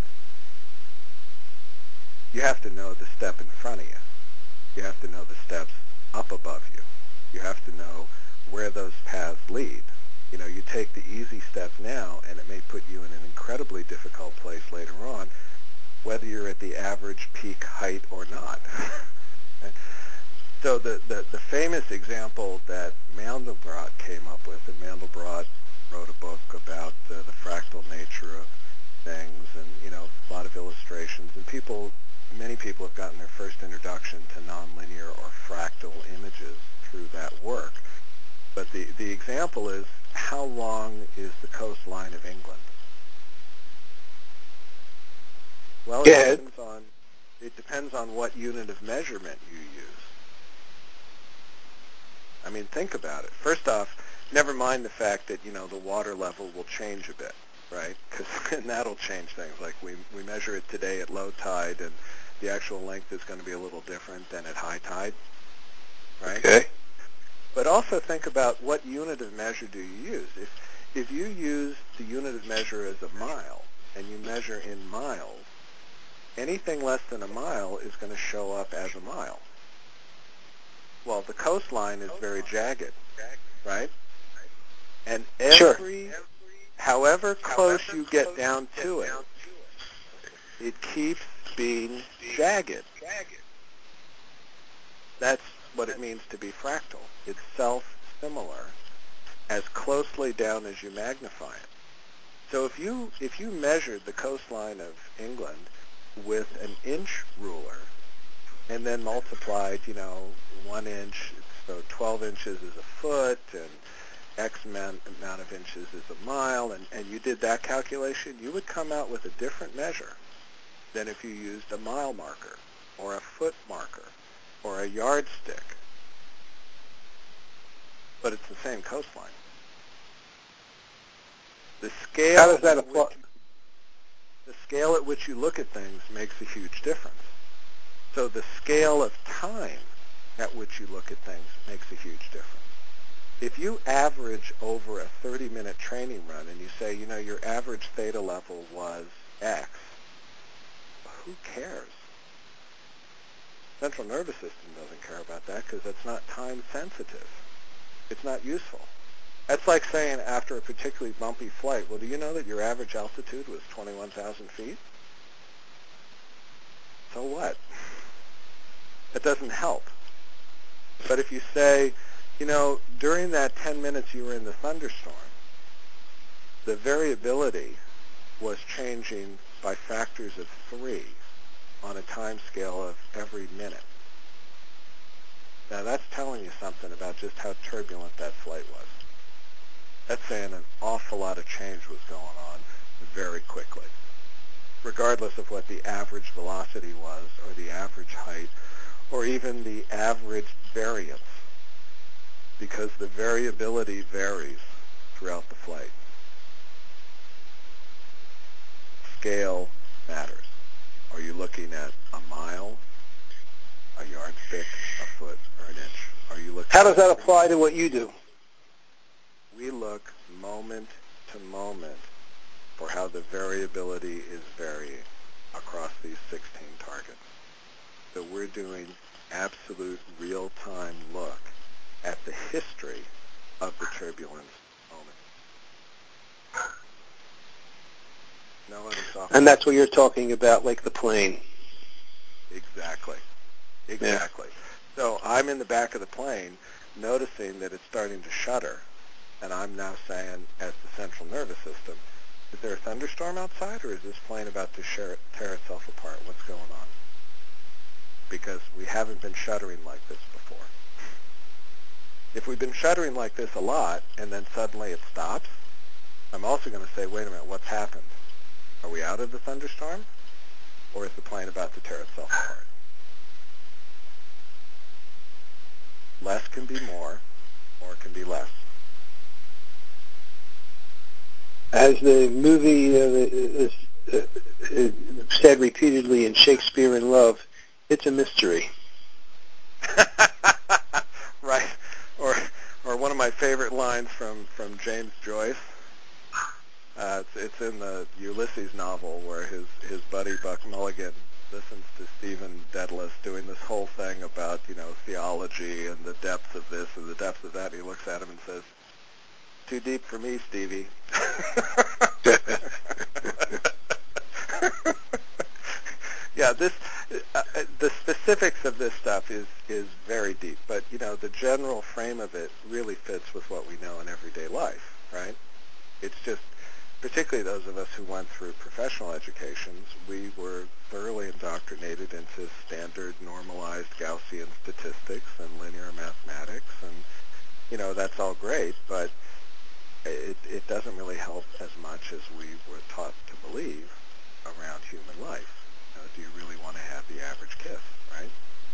You have to know the step in front of you. You have to know the steps up above you. You have to know where those paths lead. You take the easy step now, and it may put you in an incredibly difficult place later on, whether you're at the average peak height or not. So the famous example that Mandelbrot came up with, and Mandelbrot wrote a book about the fractal nature of things, and a lot of illustrations, and many people have gotten their first introduction to nonlinear or fractal images through that work. But the example is, how long is the coastline of England? Well, it depends on what unit of measurement you use. I mean, think about it. First off, never mind the fact that, the water level will change a bit, right? And that'll change things. Like we measure it today at low tide, and the actual length is going to be a little different than at high tide, right? Okay. But also think about what unit of measure do you use. If you use the unit of measure as a mile, and you measure in miles, anything less than a mile is going to show up as a mile. Well, the coastline is very jagged, right? And however close you get down to it, it keeps being jagged. That's what it means to be fractal. It's self-similar as closely down as you magnify it. So if you measured the coastline of England with an inch ruler and then multiplied, 1 inch, so 12 inches is a foot, and X amount of inches is a mile, and you did that calculation, you would come out with a different measure than if you used a mile marker or a foot marker or a yardstick. But it's the same coastline. The scale How does that apply? The scale at which you look at things makes a huge difference. So the scale of time at which you look at things makes a huge difference. If you average over a 30-minute training run and you say, your average theta level was X, Central nervous system doesn't care about that because that's not time sensitive. It's not useful. That's like saying after a particularly bumpy flight, well, do you know that your average altitude was 21,000 feet? So what? It doesn't help. But if you say, during that 10 minutes you were in the thunderstorm, the variability was changing by factors of 3 on a time scale of every minute. Now that's telling you something about just how turbulent that flight was. That's saying an awful lot of change was going on very quickly, regardless of what the average velocity was or the average height or even the average variance, because the variability varies throughout the flight. Scale matters. Are you looking at a mile, a yardstick, a foot, or an inch? Are you looking? How does that apply to what you do? We look moment to moment for how the variability is varying across these 16 targets. So we're doing absolute real-time look at the history of the turbulence moment. No other software. And that's what you're talking about, like the plane. Exactly. Yeah. So I'm in the back of the plane noticing that it's starting to shudder, and I'm now saying, as the central nervous system, is there a thunderstorm outside, or is this plane about to tear itself apart? What's going on? Because we haven't been shuddering like this before. If we've been shuddering like this a lot, and then suddenly it stops, I'm also going to say, wait a minute, what's happened? Are we out of the thunderstorm, or is the plane about to tear itself apart? Less can be more, more can be less. As the movie said repeatedly in Shakespeare in Love, it's a mystery. Right. Or one of my favorite lines from James Joyce. It's in the Ulysses novel where his buddy Buck Mulligan listens to Stephen Dedalus doing this whole thing about, theology and the depth of this and the depth of that. And he looks at him and says, "Too deep for me, Stevie." Yeah, the specifics of this stuff is very deep, but the general frame of it really fits with what we know in everyday life, right? It's just, particularly those of us who went through professional educations, we were thoroughly indoctrinated into standard normalized Gaussian statistics and linear mathematics, and that's all great, but it doesn't really help as much as we were taught to believe around human life. Do you really want to have the average kiss, right?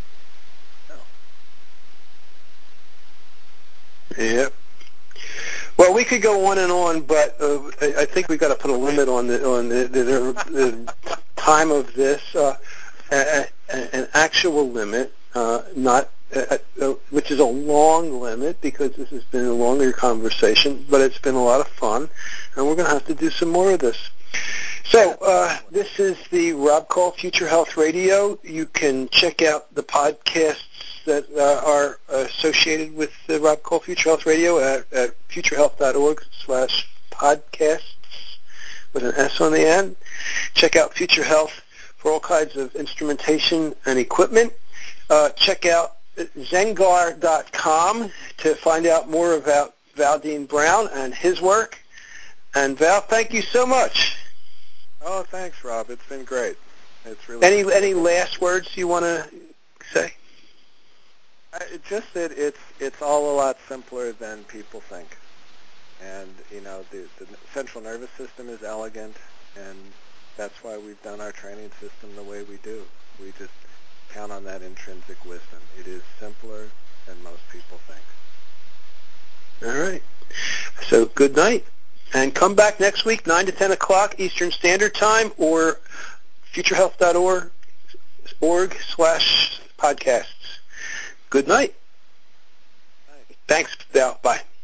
No. Yeah. Well, we could go on and on, but I think we've got to put a limit on the time of this, an actual limit, not which is a long limit because this has been a longer conversation, but it's been a lot of fun, and we're going to have to do some more of this. So this is the Rob Call Future Health Radio. You can check out the podcasts that are associated with the Rob Call Future Health Radio at futurehealth.org/podcasts with an S on the end. Check out Future Health for all kinds of instrumentation and equipment. Check out Zengar.com to find out more about Val Dean Brown and his work. And Val, thank you so much. Oh, thanks, Rob. It's been great. It's really any last words you want to say? Just that it's all a lot simpler than people think, and the central nervous system is elegant, and that's why we've done our training system the way we do. We just count on that intrinsic wisdom. It is simpler than most people think. All right. So good night. And come back next week, 9 to 10 o'clock Eastern Standard Time, or futurehealth.org/podcasts. Good night. Thanks, Val. Bye.